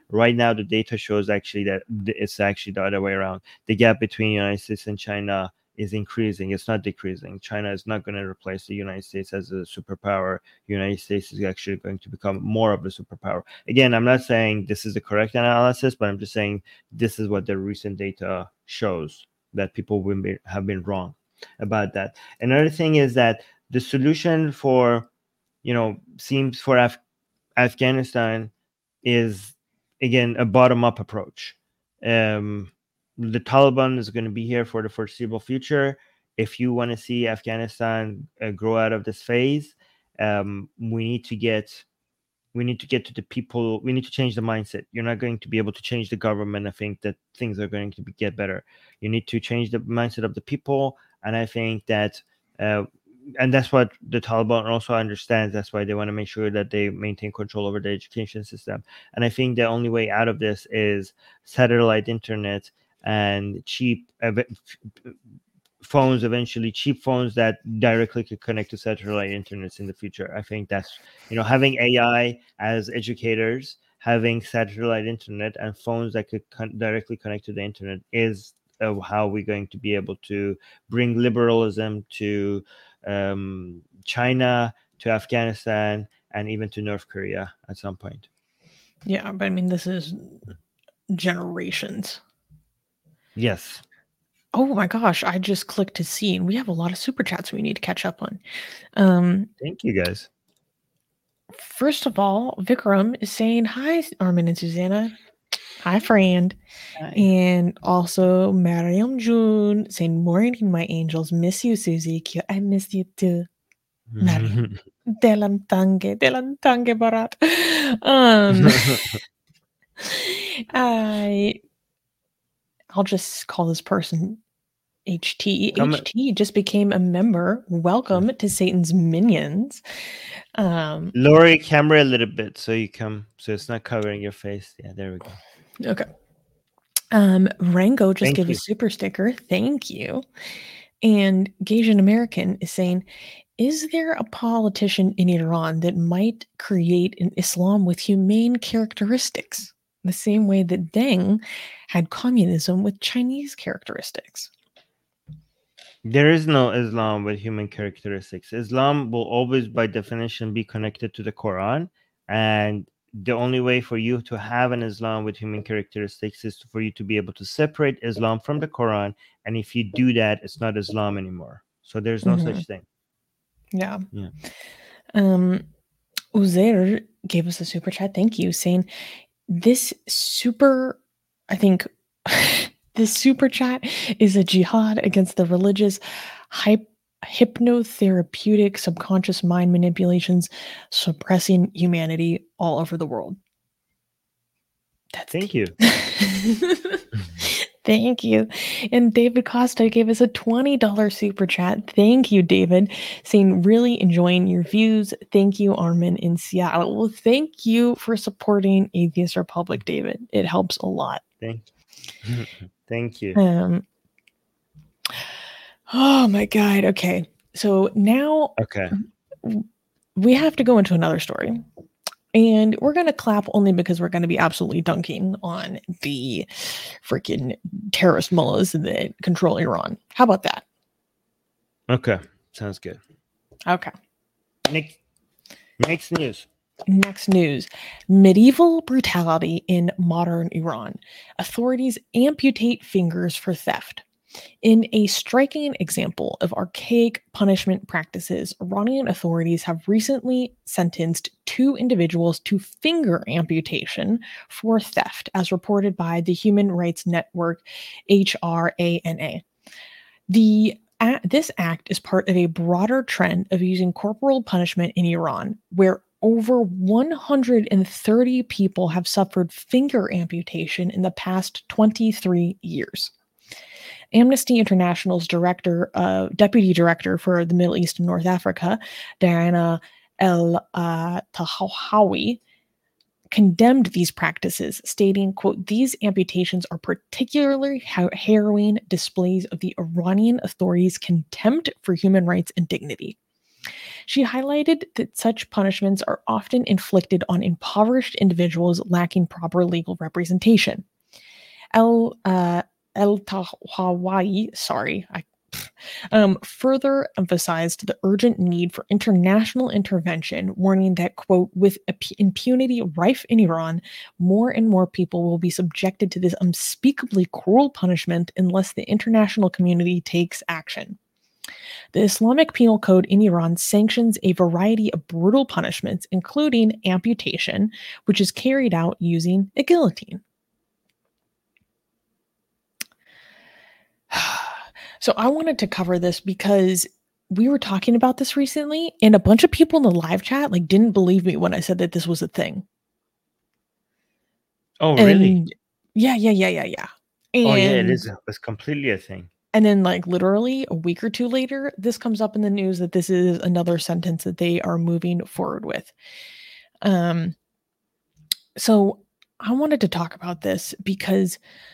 Right now, the data shows actually that it's actually the other way around. The gap between the United States and China is increasing. It's not decreasing. China is not going to replace the United States as a superpower. The United States is actually going to become more of a superpower. Again, I'm not saying this is the correct analysis, but I'm just saying this is what the recent data shows, that people will be, have been wrong about that. Another thing is that the solution for, you know, seems for Af- Afghanistan is, again, a bottom-up approach. Um, the Taliban is going to be here for the foreseeable future. If you want to see Afghanistan uh, grow out of this phase, um, we need to get we need to get to the people. We need to change the mindset. You're not going to be able to change the government. I think that things are going to be, get better. You need to change the mindset of the people, and I think that. Uh, and that's what the Taliban also understands. That's why they want to make sure that they maintain control over the education system. And I think the only way out of this is satellite internet and cheap ev- phones, eventually cheap phones that directly could connect to satellite internets in the future. I think that's, you know, having A I as educators, having satellite internet and phones that could con- directly connect to the internet is uh, how we're going to be able to bring liberalism to um, China, to Afghanistan, and even to North Korea at some point. Yeah, but I mean, this is generations. Yes. Oh my gosh, I just clicked to see, and we have a lot of super chats we need to catch up on. Um, Thank you, guys. First of all, Vikram is saying, hi, Armin and Susanna. Hi, friend. Hi. And also Mariam June saying, morning, my angels. Miss you, Susie. I miss you too. Mariam. Delam tange, delam tange barat. Um, I, I'll just call this person H T. Come H T just became a member. Welcome to Satan's Minions. Um, Lower your camera a little bit so you come, so it's not covering your face. Yeah, there we go. Okay. Um, Rango just Thank gave you. a super sticker. Thank you. And Gasian American is saying, is there a politician in Iran that might create an Islam with humane characteristics, the same way that Deng had communism with Chinese characteristics? There is no Islam with human characteristics. Islam will always, by definition, be connected to the Quran. And the only way for you to have an Islam with human characteristics is for you to be able to separate Islam from the Quran. And if you do that, it's not Islam anymore. So there's no mm-hmm. such thing. Yeah. Yeah. Um, Uzair gave us a super chat. Thank you, saying this super, I think, this super chat is a jihad against the religious hype, hypnotherapeutic subconscious mind manipulations suppressing humanity all over the world. That's Thank you. Thank you. And David Costa gave us a twenty dollars super chat. Thank you, David. Saying, really enjoying your views. Thank you, Armin in Seattle. Well, thank you for supporting Atheist Republic, David. It helps a lot. Thank you. Thank you. Um, oh, my God. Okay. So now okay. we have to go into another story. And we're going to clap only because we're going to be absolutely dunking on the freaking terrorist mullahs that control Iran. How about that? Okay. Sounds good. Okay. Next, next news. Next news. Medieval brutality in modern Iran. Authorities amputate fingers for theft. In a striking example of archaic punishment practices, Iranian authorities have recently sentenced two individuals to finger amputation for theft, as reported by the Human Rights Network, H R A N A. The uh, this act is part of a broader trend of using corporal punishment in Iran, where over one hundred thirty people have suffered finger amputation in the past twenty-three years. Amnesty International's director, uh, deputy director for the Middle East and North Africa, Diana El uh, Tahawi, condemned these practices, stating, quote, these amputations are particularly har- harrowing displays of the Iranian authorities' contempt for human rights and dignity. She highlighted that such punishments are often inflicted on impoverished individuals lacking proper legal representation. El uh, El Hawaii, sorry, I um, further emphasized the urgent need for international intervention, warning that, quote, with impunity rife in Iran, more and more people will be subjected to this unspeakably cruel punishment unless the international community takes action. The Islamic Penal Code in Iran sanctions a variety of brutal punishments, including amputation, which is carried out using a guillotine. So I wanted to cover this because we were talking about this recently, and a bunch of people in the live chat like didn't believe me when I said that this was a thing. Oh, really? And yeah, yeah, yeah, yeah, yeah. And, oh, yeah, it is. A, it's completely a thing. And then, like, literally a week or two later, this comes up in the news that this is another sentence that they are moving forward with. Um. So I wanted to talk about this because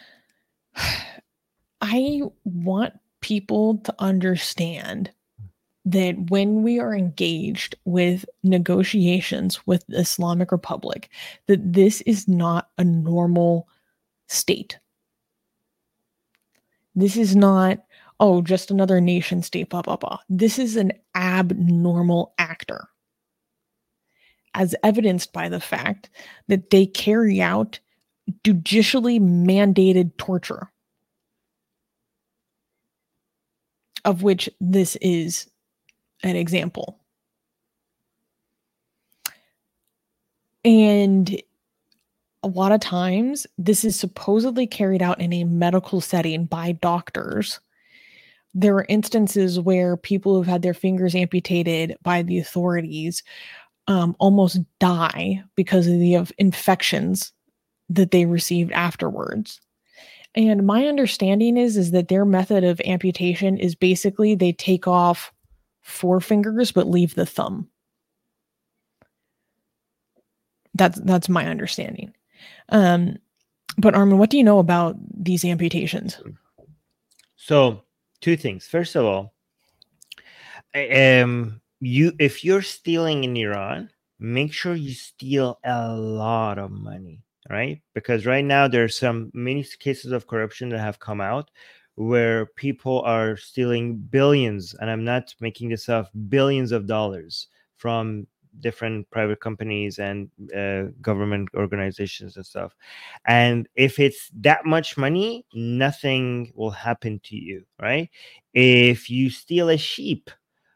I want people to understand that when we are engaged with negotiations with the Islamic Republic, that this is not a normal state. This is not, oh, just another nation state, blah, blah, blah. This is an abnormal actor, as evidenced by the fact that they carry out judicially mandated torture, of which this is an example. And a lot of times, this is supposedly carried out in a medical setting by doctors. There are instances where people who've had their fingers amputated by the authorities um, almost die because of the of infections that they received afterwards. And my understanding is, is that their method of amputation is basically they take off four fingers but leave the thumb. That's that's my understanding. Um, but Armin, what do you know about these amputations? So, two things. First of all, um, you if you're stealing in Iran, make sure you steal a lot of money. Right? Because right now there's some many cases of corruption that have come out where people are stealing billions, and I'm not making this up, billions of dollars from different private companies and uh, government organizations and stuff. And if it's that much money, nothing will happen to you, right? If you steal a sheep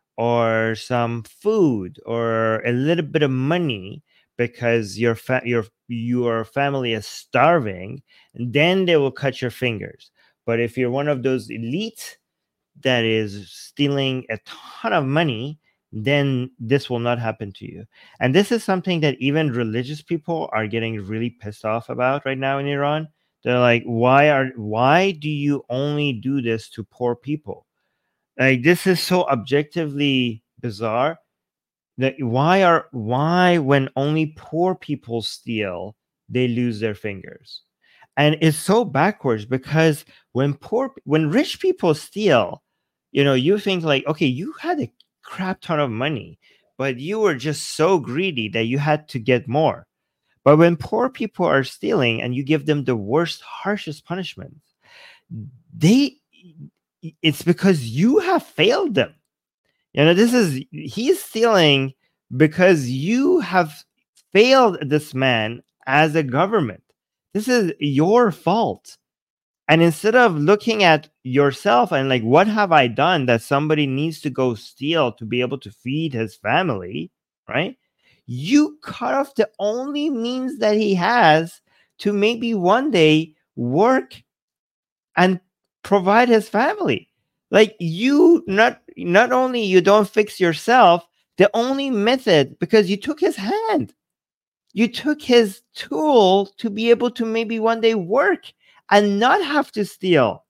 or some food or a little bit of money, because your fa- your your family is starving, then they will cut your fingers. But if you're one of those elite that is stealing a ton of money, then this will not happen to you. And this is something that even religious people are getting really pissed off about right now in Iran. They're like, why are why do you only do this to poor people? Like, this is so objectively bizarre. That why are why when only poor people steal, they lose their fingers. And it's so backwards, because when poor when rich people steal, you know, you think like, okay, you had a crap ton of money, but you were just so greedy that you had to get more. But when poor people are stealing and you give them the worst, harshest punishment, they it's because you have failed them. You know, this is, he's stealing because you have failed this man as a government. This is your fault. And instead of looking at yourself and like, what have I done that somebody needs to go steal to be able to feed his family, right? You cut off the only means that he has to maybe one day work and provide his family. Like, you not not only you don't fix yourself, the only method, because you took his hand, you took his tool to be able to maybe one day work and not have to steal.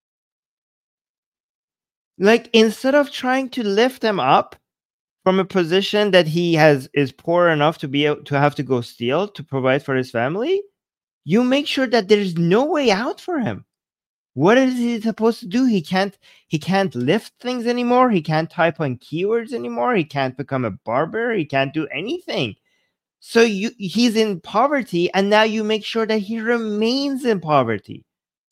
Like, instead of trying to lift him up from a position that he has is poor enough to be able to have to go steal to provide for his family, you make sure that there's no way out for him. What is he supposed to do? He can't he can't lift things anymore. He can't type on keywords anymore. He can't become a barber. He can't do anything. So you he's in poverty, and now you make sure that he remains in poverty.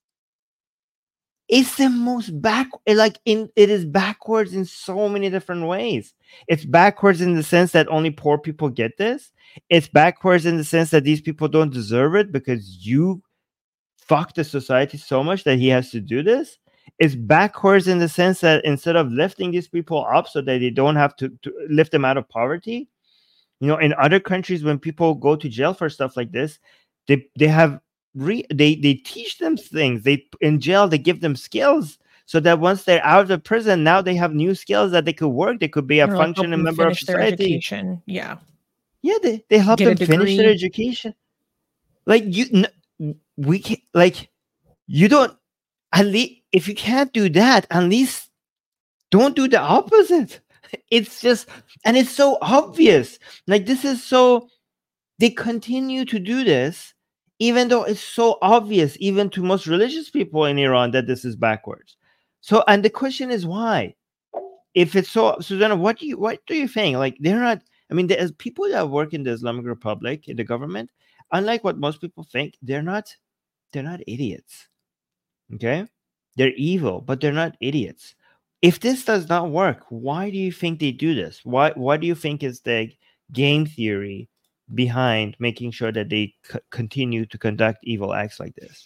It's the most back like in it is backwards in so many different ways. It's backwards in the sense that only poor people get this. It's backwards in the sense that these people don't deserve it because you fuck the society so much that he has to do this. It's backwards in the sense that instead of lifting these people up so that they don't have to, to lift them out of poverty, you know, in other countries when people go to jail for stuff like this, they they have re they they teach them things. They in jail they give them skills so that once they're out of prison, now they have new skills that they could work. They could be a Or, like, help functioning them member of finish their society. education. Yeah. Yeah, they, they help Get a them finish their degree. education. Like you, n- we can like you don't at least if you can't do that, at least don't do the opposite. It's just and it's so obvious. Like this is so they continue to do this, even though it's so obvious, even to most religious people in Iran, that this is backwards. So, and the question is why? If it's so, Susanna, what do you what do you think? Like they're not. I mean, there's people that work in the Islamic Republic in the government. Unlike what most people think, they're not. They're not idiots. Okay, they're evil, but they're not idiots. If this does not work, why do you think they do this? Why What do you think is the game theory behind making sure that they c- continue to conduct evil acts like this?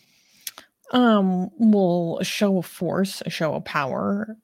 Um, well, a show of force, a show of power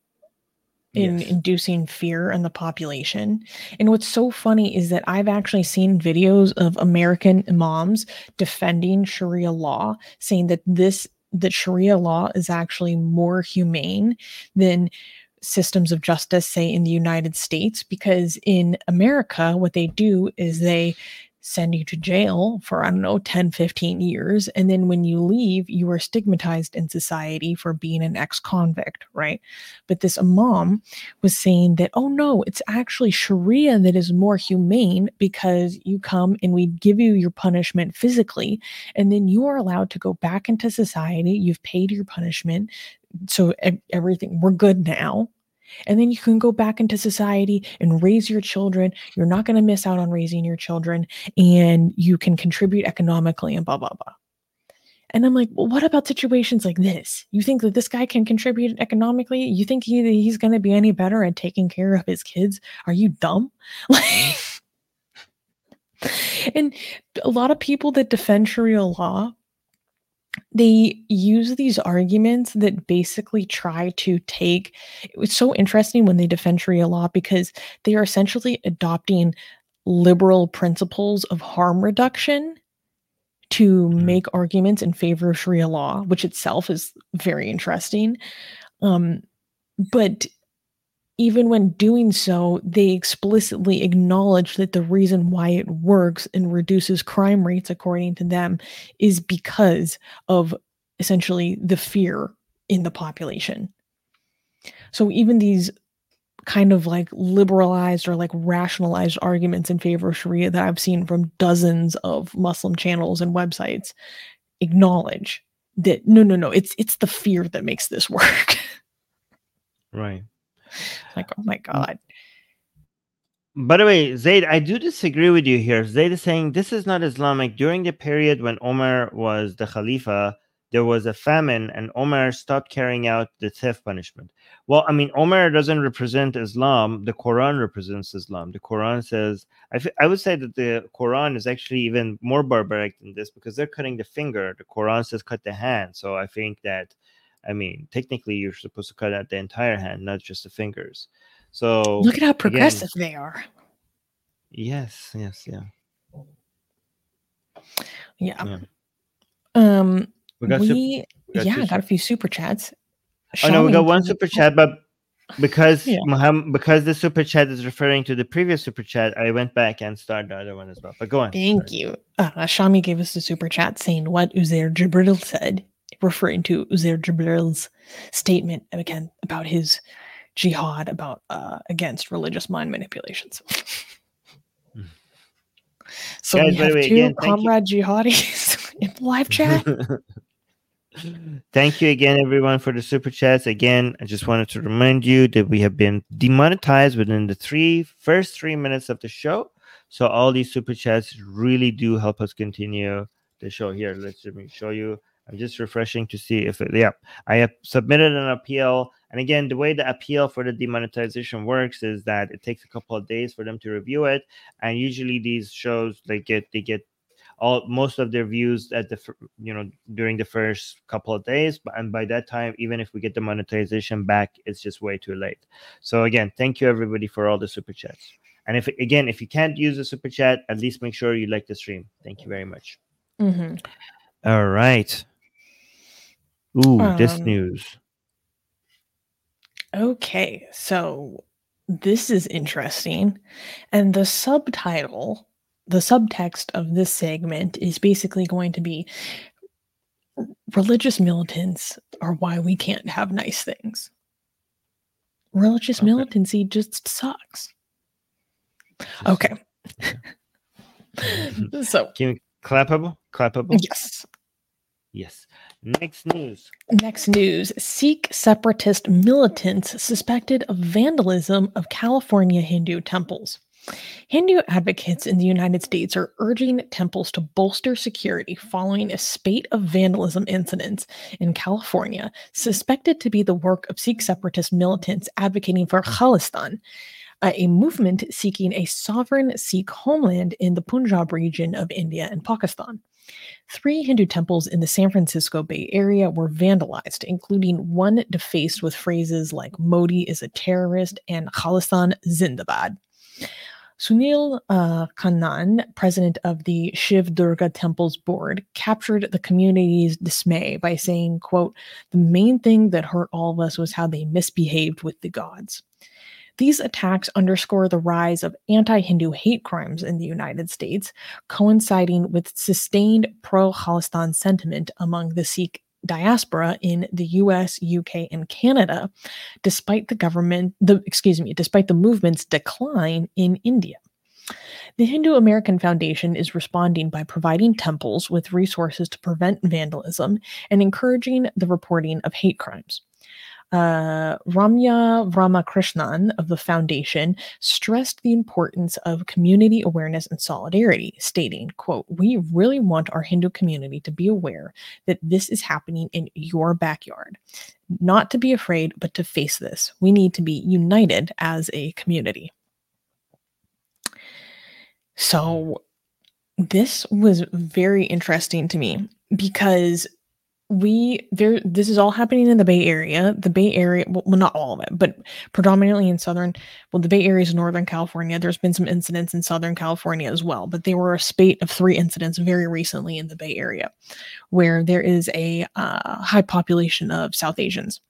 in Yes. inducing fear in the population. And what's so funny is that I've actually seen videos of American imams defending Sharia law, saying that this that Sharia law is actually more humane than systems of justice, say in the United States, because in America, what they do is they send you to jail for, I don't know, ten, fifteen years. And then when you leave, you are stigmatized in society for being an ex-convict, right? But this imam was saying that, oh no, it's actually Sharia that is more humane because you come and we give you your punishment physically, and then you are allowed to go back into society. You've paid your punishment. So e- everything, we're good now. And then you can go back into society and raise your children. You're not going to miss out on raising your children, and you can contribute economically and blah, blah, blah. And I'm like, well, what about situations like this? You think that this guy can contribute economically? You think he, he's going to be any better at taking care of his kids? Are you dumb? And a lot of people that defend Sharia law, they use these arguments that basically try to take it's so interesting when they defend Sharia law because they are essentially adopting liberal principles of harm reduction to Mhm. make arguments in favor of Sharia law, which itself is very interesting. Um, but even when doing so, they explicitly acknowledge that the reason why it works and reduces crime rates, according to them, is because of essentially the fear in the population. So even these kind of like liberalized or like rationalized arguments in favor of Sharia that I've seen from dozens of Muslim channels and websites acknowledge that no, no, no, it's it's the fear that makes this work. Right. Like, oh my God. By the way, Zaid, I do disagree with you here. Zaid is saying this is not Islamic. During the period when Omar was the Khalifa, there was a famine and Omar stopped carrying out the theft punishment. Well, I mean, Omar doesn't represent Islam. The Quran represents Islam. The Quran says, I, f- I would say that the Quran is actually even more barbaric than this because they're cutting the finger. The Quran says cut the hand. So I think that, I mean, technically you're supposed to cut out the entire hand, not just the fingers. So Look at how again, progressive they are. yes, yes, yeah. Yeah. Yeah. Um, We got, we, sup- we got yeah, two got a sup- few super chats. Oh no, we got Shami one gave us- super chat, but because Yeah. Muhammad, because the super chat is referring to the previous super chat, I went back and started the other one as well. But go on. Thank Sorry. you. Uh, Shami gave us the super chat saying what Uzair Jibril said, referring to Uzair Jibril's statement again about his jihad about uh, against religious mind manipulations. So Guys, we by the have way, two again, thank you. comrade jihadis in live chat. Thank you again, everyone, for the super chats. Again, I just wanted to remind you that we have been demonetized within the three first three minutes of the show. So all these super chats really do help us continue the show. Here, let's let me show you. I'm just refreshing to see if it, yeah, I have submitted an appeal. And again, the way the appeal for the demonetization works is that it takes a couple of days for them to review it. And usually these shows, they get they get all most of their views at the you know during the first couple of days, but and by that time, even if we get the monetization back, it's just way too late. So again, thank you everybody for all the super chats. And if again, if you can't use the super chat, at least make sure you like the stream. Thank you very much. Mm-hmm. All right. Ooh, um, this news. Okay, so this is interesting, and the subtitle, the subtext of this segment is basically going to be religious militants are why we can't have nice things. Religious okay. militancy just sucks. Okay. So, can you clappable? Clappable? Yes. Yes. Next news. Next news. Sikh separatist militants suspected of vandalism of California Hindu temples. Hindu advocates in the United States are urging temples to bolster security following a spate of vandalism incidents in California, suspected to be the work of Sikh separatist militants advocating for Khalistan, Uh, a movement seeking a sovereign Sikh homeland in the Punjab region of India and Pakistan. Three Hindu temples in the San Francisco Bay Area were vandalized, including one defaced with phrases like Modi is a terrorist and Khalistan Zindabad. Sunil uh, Kannan, president of the Shiv Durga Temples Board, captured the community's dismay by saying, quote, "The main thing that hurt all of us was how they misbehaved with the gods." These attacks underscore the rise of anti-Hindu hate crimes in the United States, coinciding with sustained pro-Khalistan sentiment among the Sikh diaspora in the U S, U K, and Canada, despite the government, the excuse me, despite the movement's decline in India. The Hindu American Foundation is responding by providing temples with resources to prevent vandalism and encouraging the reporting of hate crimes. Uh, Ramya Ramakrishnan of the foundation stressed the importance of community awareness and solidarity, stating, quote, "We really want our Hindu community to be aware that this is happening in your backyard. Not to be afraid, but to face this. We need to be united as a community." So this was very interesting to me because we there this is all happening in the Bay Area. The Bay Area, well, well, not all of it, but predominantly in Southern, well, the Bay Area is Northern California. There's been some incidents in Southern California as well, but there were a spate of three incidents very recently in the Bay Area where there is a uh, high population of South Asians.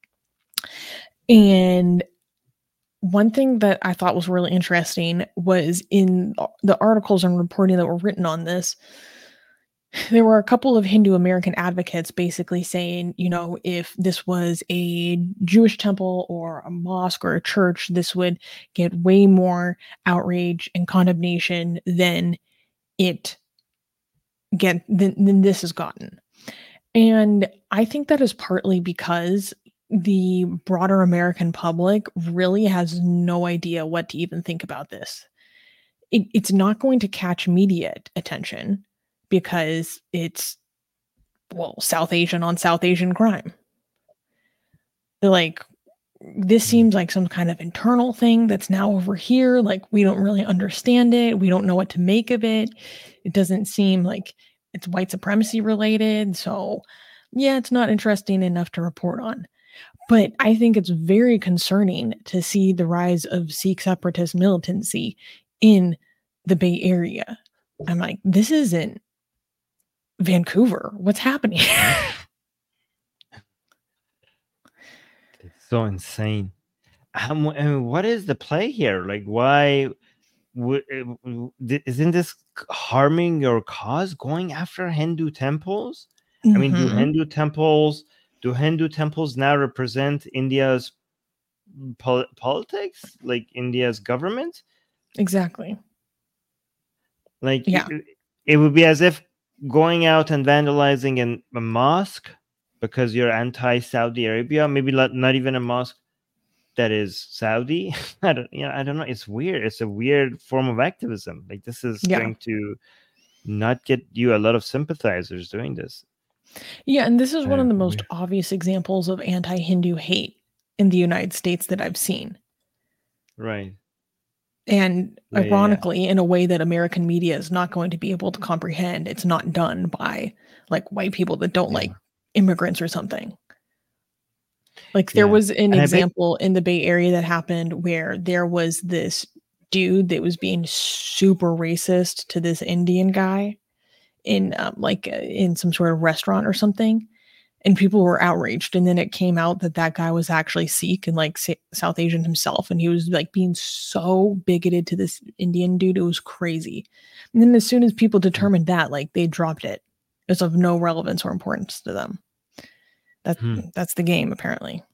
And one thing that I thought was really interesting was in the articles and reporting that were written on this, there were a couple of Hindu American advocates basically saying, you know, if this was a Jewish temple or a mosque or a church, this would get way more outrage and condemnation than it get than, than this has gotten. And I think that is partly because the broader American public really has no idea what to even think about this. It, it's not going to catch media attention because it's, well, South Asian on South Asian crime. Like, this seems like some kind of internal thing that's now over here. Like, we don't really understand it. We don't know what to make of it. It doesn't seem like it's white supremacy related. So, yeah, it's not interesting enough to report on. But I think it's very concerning to see the rise of Sikh separatist militancy in the Bay Area. I'm like, this isn't Vancouver. What's happening? It's so insane. Um, I mean, what is the play here? Like, why w- isn't this harming your cause? Going after Hindu temples? Mm-hmm. I mean, do Hindu temples do Hindu temples now represent India's pol- politics, like India's government? Exactly. Like, yeah. it, it would be as if going out and vandalizing in a mosque because you're anti-Saudi Arabia, maybe not, not even a mosque that is Saudi. I don't, you know, I don't know. It's weird. It's a weird form of activism. Like this is Yeah. going to not get you a lot of sympathizers doing this. Yeah, and this is one Uh, of the most weird. obvious examples of anti-Hindu hate in the United States that I've seen. Right. And Yeah, yeah, yeah. ironically, in a way that American media is not going to be able to comprehend, it's not done by like white people that don't Yeah. like immigrants or something. Like there Yeah. was an And I bet- example in the Bay Area that happened where there was this dude that was being super racist to this Indian guy in um, like uh, in some sort of restaurant or something, and people were outraged. And then it came out that that guy was actually Sikh and like Sa- South Asian himself, and he was like being so bigoted to this Indian dude, it was crazy. And then as soon as people determined that, like they dropped it. It's of no relevance or importance to them. That Hmm. that's the game, apparently.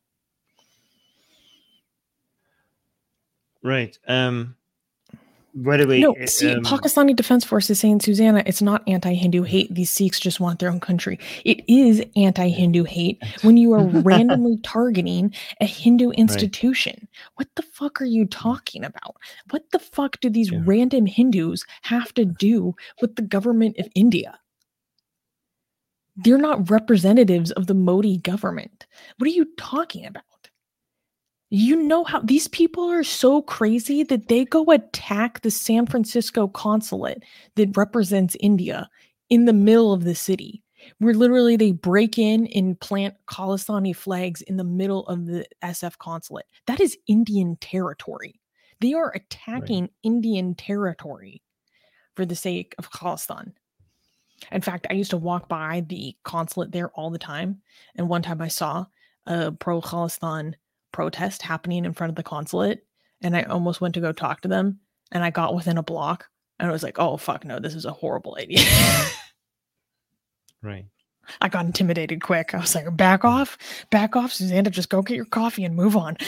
Right. Um. By the way, No, uh, see, um, Pakistani Defense Force is saying, Susanna, it's not anti-Hindu hate. These Sikhs just want their own country. It is anti-Hindu hate when you are randomly targeting a Hindu institution. What the fuck are you talking about? What the fuck do these Yeah. random Hindus have to do with the government of India? They're not representatives of the Modi government. What are you talking about? You know how these people are so crazy that they go attack the San Francisco consulate that represents India in the middle of the city, where literally they break in and plant Khalistani flags in the middle of the S F consulate. That is Indian territory. They are attacking right. Indian territory for the sake of Khalistan. In fact, I used to walk by the consulate there all the time. And one time I saw a pro-Khalistan protest happening in front of the consulate, and I almost went to go talk to them, and I got within a block, and I was like, oh, fuck no, this is a horrible idea. Right. I got intimidated quick. I was like, back off, back off, Susanna, just go get your coffee and move on.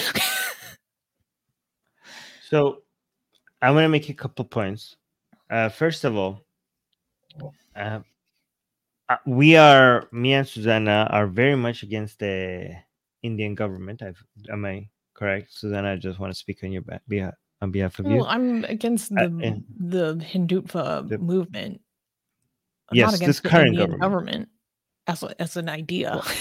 So I want to make a couple points. Uh, first of all, uh, uh, we are, me and Susanna are very much against the Indian government. I've, am I correct, Susanna? I just want to speak on your behalf, on behalf of well, you. I'm against the uh, and, the Hindutva the, movement. I'm yes, not against this the current Indian government, government as a, as an idea. Well,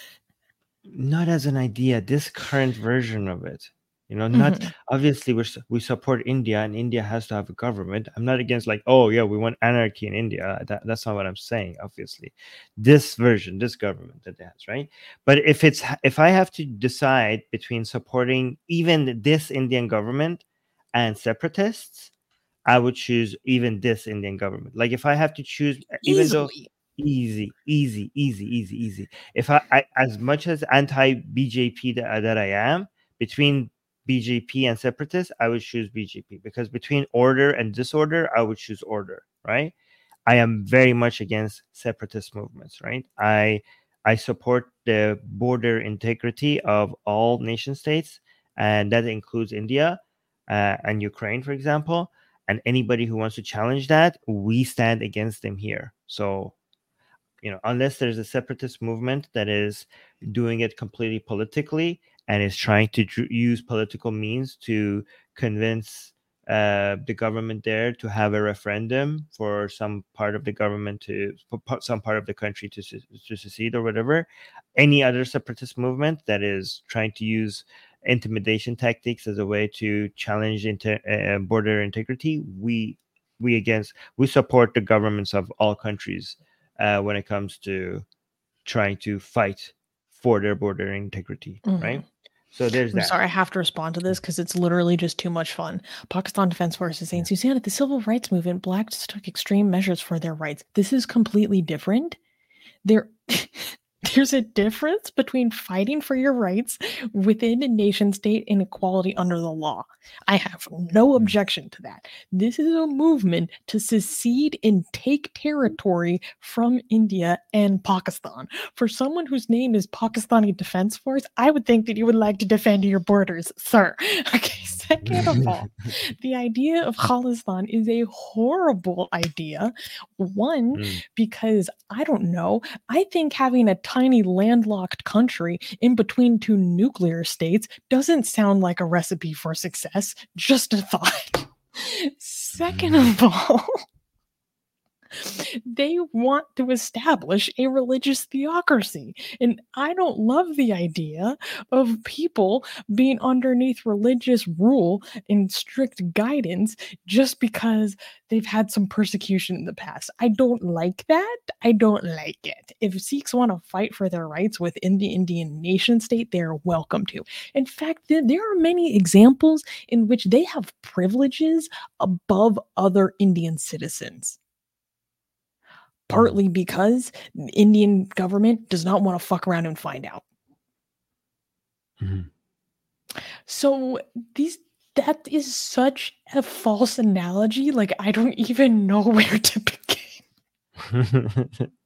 not as an idea. This current version of it. You know, not mm-hmm. obviously we we support India, and India has to have a government. I'm not against like, oh yeah, we want anarchy in India. That, that's not what I'm saying. Obviously, this version, this government that it has, right? But if it's if I have to decide between supporting even this Indian government and separatists, I would choose even this Indian government. Like if I have to choose, even Easily. though easy, easy, easy, easy, easy. If I, I as much as anti-B J P that, that I am, between B J P and separatists, I would choose B J P, because between order and disorder, I would choose order, right? I am very much against separatist movements, right? I I support the border integrity of all nation states, and that includes India uh, and Ukraine, for example. And anybody who wants to challenge that, we stand against them here. So, you know, unless there's a separatist movement that is doing it completely politically and is trying to dr- use political means to convince uh, the government there to have a referendum for some part of the government to, for some part of the country to, to secede or whatever, any other separatist movement that is trying to use intimidation tactics as a way to challenge inter- uh, border integrity, we we against we support the governments of all countries uh, when it comes to trying to fight for their border integrity, mm-hmm. right? So there's I'm that. Sorry, I have to respond to this because it's literally just too much fun. Pakistan Defense Force is saying, yeah. Susanna, the civil rights movement, blacks took extreme measures for their rights. This is completely different. There. There's a difference between fighting for your rights within a nation state and equality under the law. I have no objection to that. This is a movement to secede and take territory from India and Pakistan. For someone whose name is Pakistani Defense Force, I would think that you would like to defend your borders, sir. Okay, second of all, the idea of Khalistan is a horrible idea. One, mm. because I don't know, I think having a tiny landlocked country in between two nuclear states doesn't sound like a recipe for success. Just a thought. Second of all, they want to establish a religious theocracy. And I don't love the idea of people being underneath religious rule and strict guidance just because they've had some persecution in the past. I don't like that. I don't like it. If Sikhs want to fight for their rights within the Indian nation state, they're welcome to. In fact, there are many examples in which they have privileges above other Indian citizens. Partly because the Indian government does not want to fuck around and find out. Mm-hmm. So these that is such a false analogy. Like, I don't even know where to begin.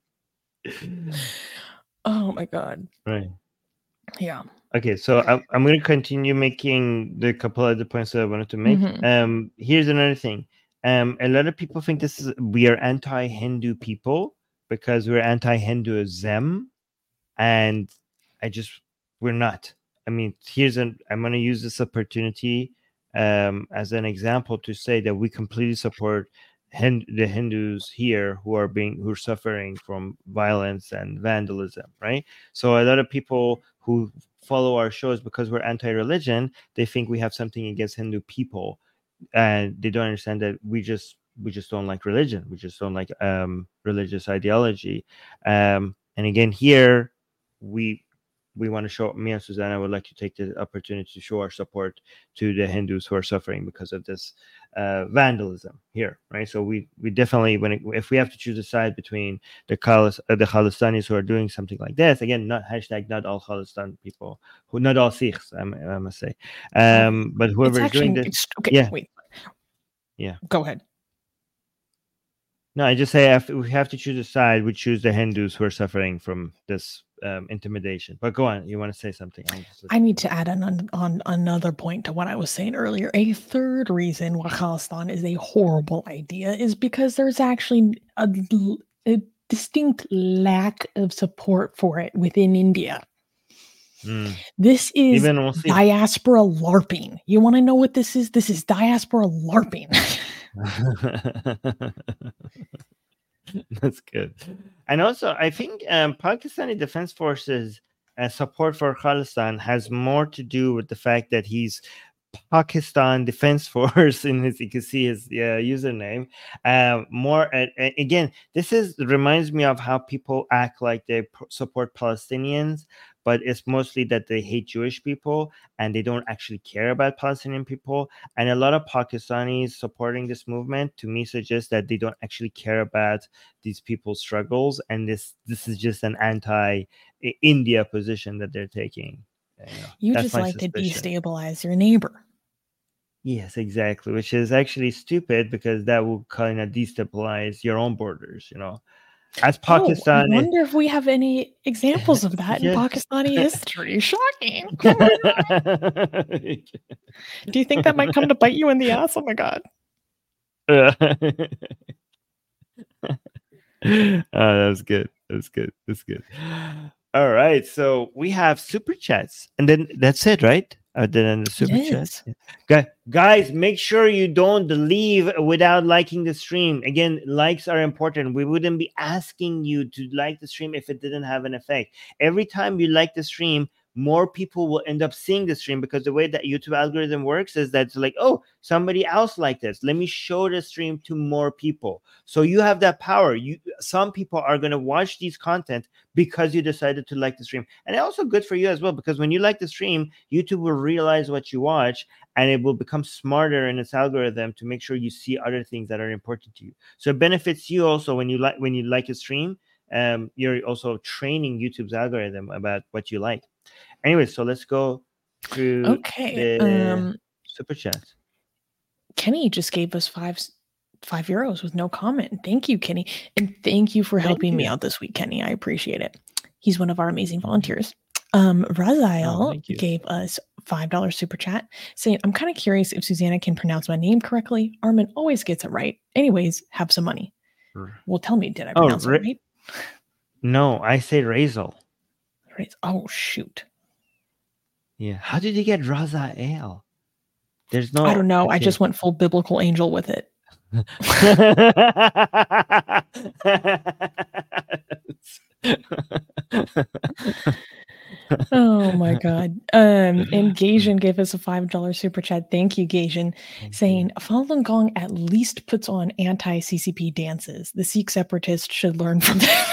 Oh my God. Right. Yeah. Okay, so I'm, I'm going to continue making the couple of the points that I wanted to make. Mm-hmm. Um, here's another thing. Um, a lot of people think this is we are anti-Hindu people because we're anti-Hinduism, and I just we're not. I mean, here's an I'm going to use this opportunity um, as an example to say that we completely support Hind- the Hindus here who are being who are suffering from violence and vandalism, right? So a lot of people who follow our shows because we're anti-religion, they think we have something against Hindu people. And they don't understand that we just we just don't like religion. We just don't like um, religious ideology. Um, and again, here we we want to show. Me and Susanna would like to take the opportunity to show our support to the Hindus who are suffering because of this uh, vandalism here, right? So we we definitely when it, if we have to choose a side between the Khalis, uh, the Khalistanis who are doing something like this, again, not hashtag not all Khalistan people, who not all Sikhs, I, I must say, um, but whoever is actually, doing this, okay, yeah, wait. Yeah. Go ahead. No, I just say if we have to choose a side, we choose the Hindus who are suffering from this um, intimidation. But go on. You want to say something? I need to add on, on another point to what I was saying earlier. A third reason why Khalistan is a horrible idea is because there's actually a, a distinct lack of support for it within India. Mm. This is we'll diaspora LARPing. You want to know what this is? This is diaspora LARPing. That's good. And also, I think um, Pakistani Defense Forces uh, support for Khalistan has more to do with the fact that he's Pakistan Defense Force in his, you can see his uh, username. Uh, more uh, again, this is reminds me of how people act like they p- support Palestinians, but it's mostly that they hate Jewish people and they don't actually care about Palestinian people. And a lot of Pakistanis supporting this movement, to me, suggests that they don't actually care about these people's struggles, and this this is just an anti-India position that they're taking. You, know, you just like suspicion. to destabilize your neighbor. Yes, exactly. Which is actually stupid because that will kind of destabilize your own borders, you know. As Pakistan, oh, I wonder if we have any examples of that yeah. in Pakistani history. Shocking. Do you think that might come to bite you in the ass? Oh my God. Uh, oh, that was good. That was good. That's good. All right, so we have super chats, and then that's it, right? Uh, then the super chats. Yeah. Guys, make sure you don't leave without liking the stream. Again, likes are important. We wouldn't be asking you to like the stream if it didn't have an effect. Every time you like the stream, more people will end up seeing the stream, because the way that YouTube algorithm works is that it's like, oh, somebody else liked this. Let me show the stream to more people. So you have that power. You, some people are going to watch these content because you decided to like the stream. And also good for you as well, because when you like the stream, YouTube will realize what you watch, and it will become smarter in its algorithm to make sure you see other things that are important to you. So it benefits you also when you like when you like a stream. Um, you're also training YouTube's algorithm about what you like. Anyway, so let's go through okay. the um, super chat. Kenny just gave us five five euros with no comment. Thank you, Kenny, and thank you for Thank helping you. me out this week, Kenny. I appreciate it. He's one of our amazing volunteers. Um, Raziel oh, gave us five dollars super chat saying, I'm kind of curious if Susanna can pronounce my name correctly. Armin always gets it right. Anyways, have some money. Well, tell me, did I pronounce oh, ra- it right? No, I say Razel. Oh, shoot. Yeah. How did you get Razael? There's no. I don't know. Okay. I just went full biblical angel with it. Oh my god. Um and Gajan gave us a five dollar super chat. Thank you, Gajan, saying Falun Gong at least puts on anti-C C P dances. The Sikh separatists should learn from that.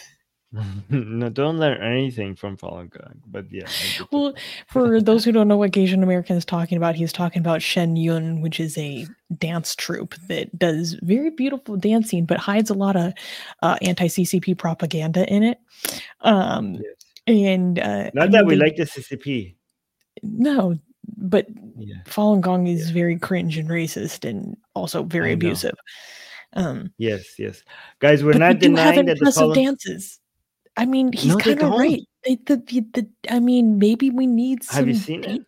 No, don't learn anything from Falun Gong. But yeah. Well, for those who don't know what Gajan American is talking about, he's talking about Shen Yun, which is a dance troupe that does very beautiful dancing, but hides a lot of uh, anti-C C P propaganda in it. Um, yes. And uh, not I that mean, we they, like the C C P. No, but yeah. Falun Gong is yeah. very cringe and racist, and also very I abusive. Um, yes, yes, guys, we're not denying that the Falun dances. I mean, he's no, kind of right. They, the, the, the, I mean, maybe we need some. Have you seen dance.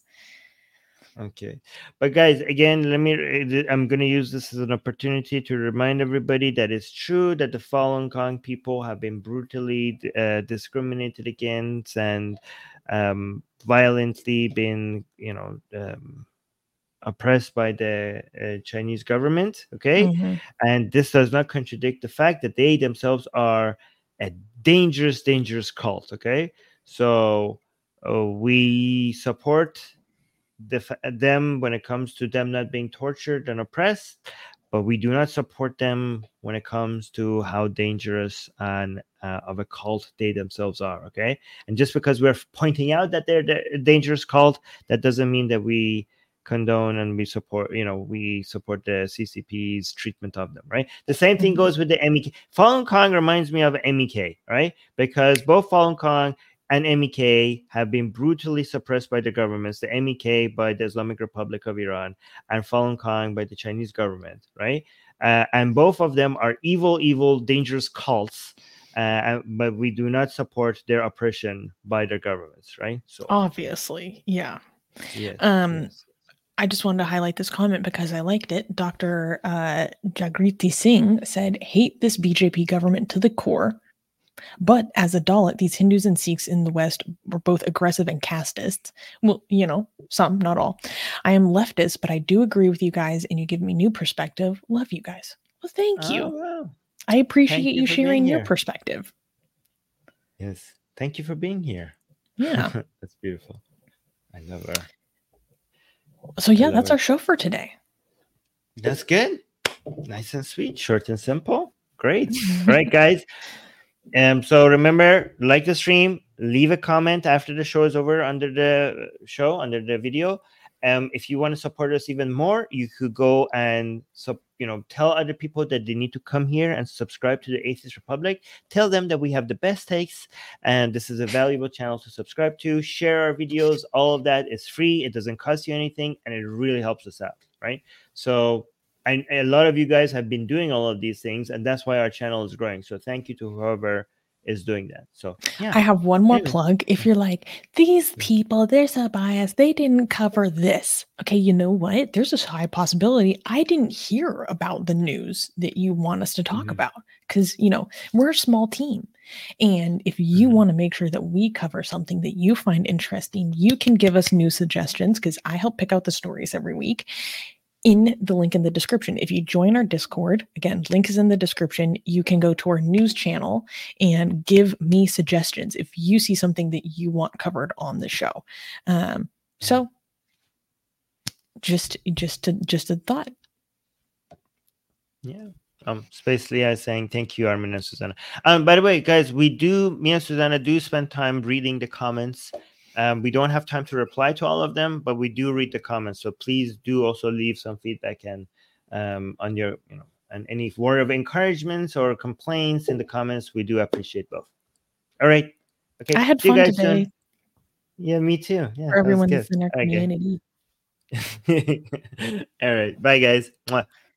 it? Okay, but guys, again, let me. I'm going to use this as an opportunity to remind everybody that it's true that the Falun Gong people have been brutally uh, discriminated against and um, violently been, you know, um, oppressed by the uh, Chinese government. Okay, mm-hmm. And this does not contradict the fact that they themselves are a dangerous, dangerous cult. Okay, so uh, we support the, them when it comes to them not being tortured and oppressed, but we do not support them when it comes to how dangerous and uh, of a cult they themselves are. Okay, and just because we're pointing out that they're a dangerous cult, that doesn't mean that we condone and we support, you know, we support the C C P's treatment of them, right? The same thing goes with the M E K. Falun Gong reminds me of M E K, right? Because both Falun Gong and M E K have been brutally suppressed by the governments, the M E K by the Islamic Republic of Iran and Falun Gong by the Chinese government, right? Uh, and both of them are evil, evil, dangerous cults, uh, but we do not support their oppression by their governments, right? So obviously, yeah. Yes, um, yes. I just wanted to highlight this comment because I liked it. Doctor Uh, Jagriti Singh said, hate this B J P government to the core. But as a Dalit, these Hindus and Sikhs in the West were both aggressive and castists. Well, you know, some, not all. I am leftist, but I do agree with you guys, and you give me new perspective. Love you guys. Well, thank oh, you. Wow. I appreciate thank you, you sharing your perspective. Yes. Thank you for being here. Yeah. That's beautiful. I love her. So, yeah, that's her. Our show for today. That's good. Nice and sweet. Short and simple. Great. All right, guys. Um, so remember, like the stream, leave a comment after the show is over under the show, under the video. Um, if you want to support us even more, you could go and sub, you know, tell other people that they need to come here and subscribe to the Atheist Republic. Tell them that we have the best takes, and this is a valuable channel to subscribe to. Share our videos. All of that is free. It doesn't cost you anything, and it really helps us out, right? So. And a lot of you guys have been doing all of these things, and that's why our channel is growing. So thank you to whoever is doing that. So yeah. I have one more anyway. plug. If you're like, these people, they're so biased, they didn't cover this. Okay, you know what? There's a high possibility I didn't hear about the news that you want us to talk mm-hmm. about. Because, you know, we're a small team. And if you mm-hmm. want to make sure that we cover something that you find interesting, you can give us new suggestions, because I help pick out the stories every week. In the link in the description. If you join our Discord, again, link is in the description, you can go to our news channel and give me suggestions if you see something that you want covered on the show. Um, so just just to, just a thought. Yeah. Um, Space Leah is saying thank you, Armin and Susanna. Um, by the way, guys, we do, me and Susanna do spend time reading the comments. Um, we don't have time to reply to all of them, but we do read the comments. So please do also leave some feedback and um, on your, you know, and any word of encouragements or complaints in the comments. We do appreciate both. All right. Okay. I had fun today. Soon. Yeah, me too. Yeah, for everyone that's in our community. Okay. All right. Bye, guys. Mwah.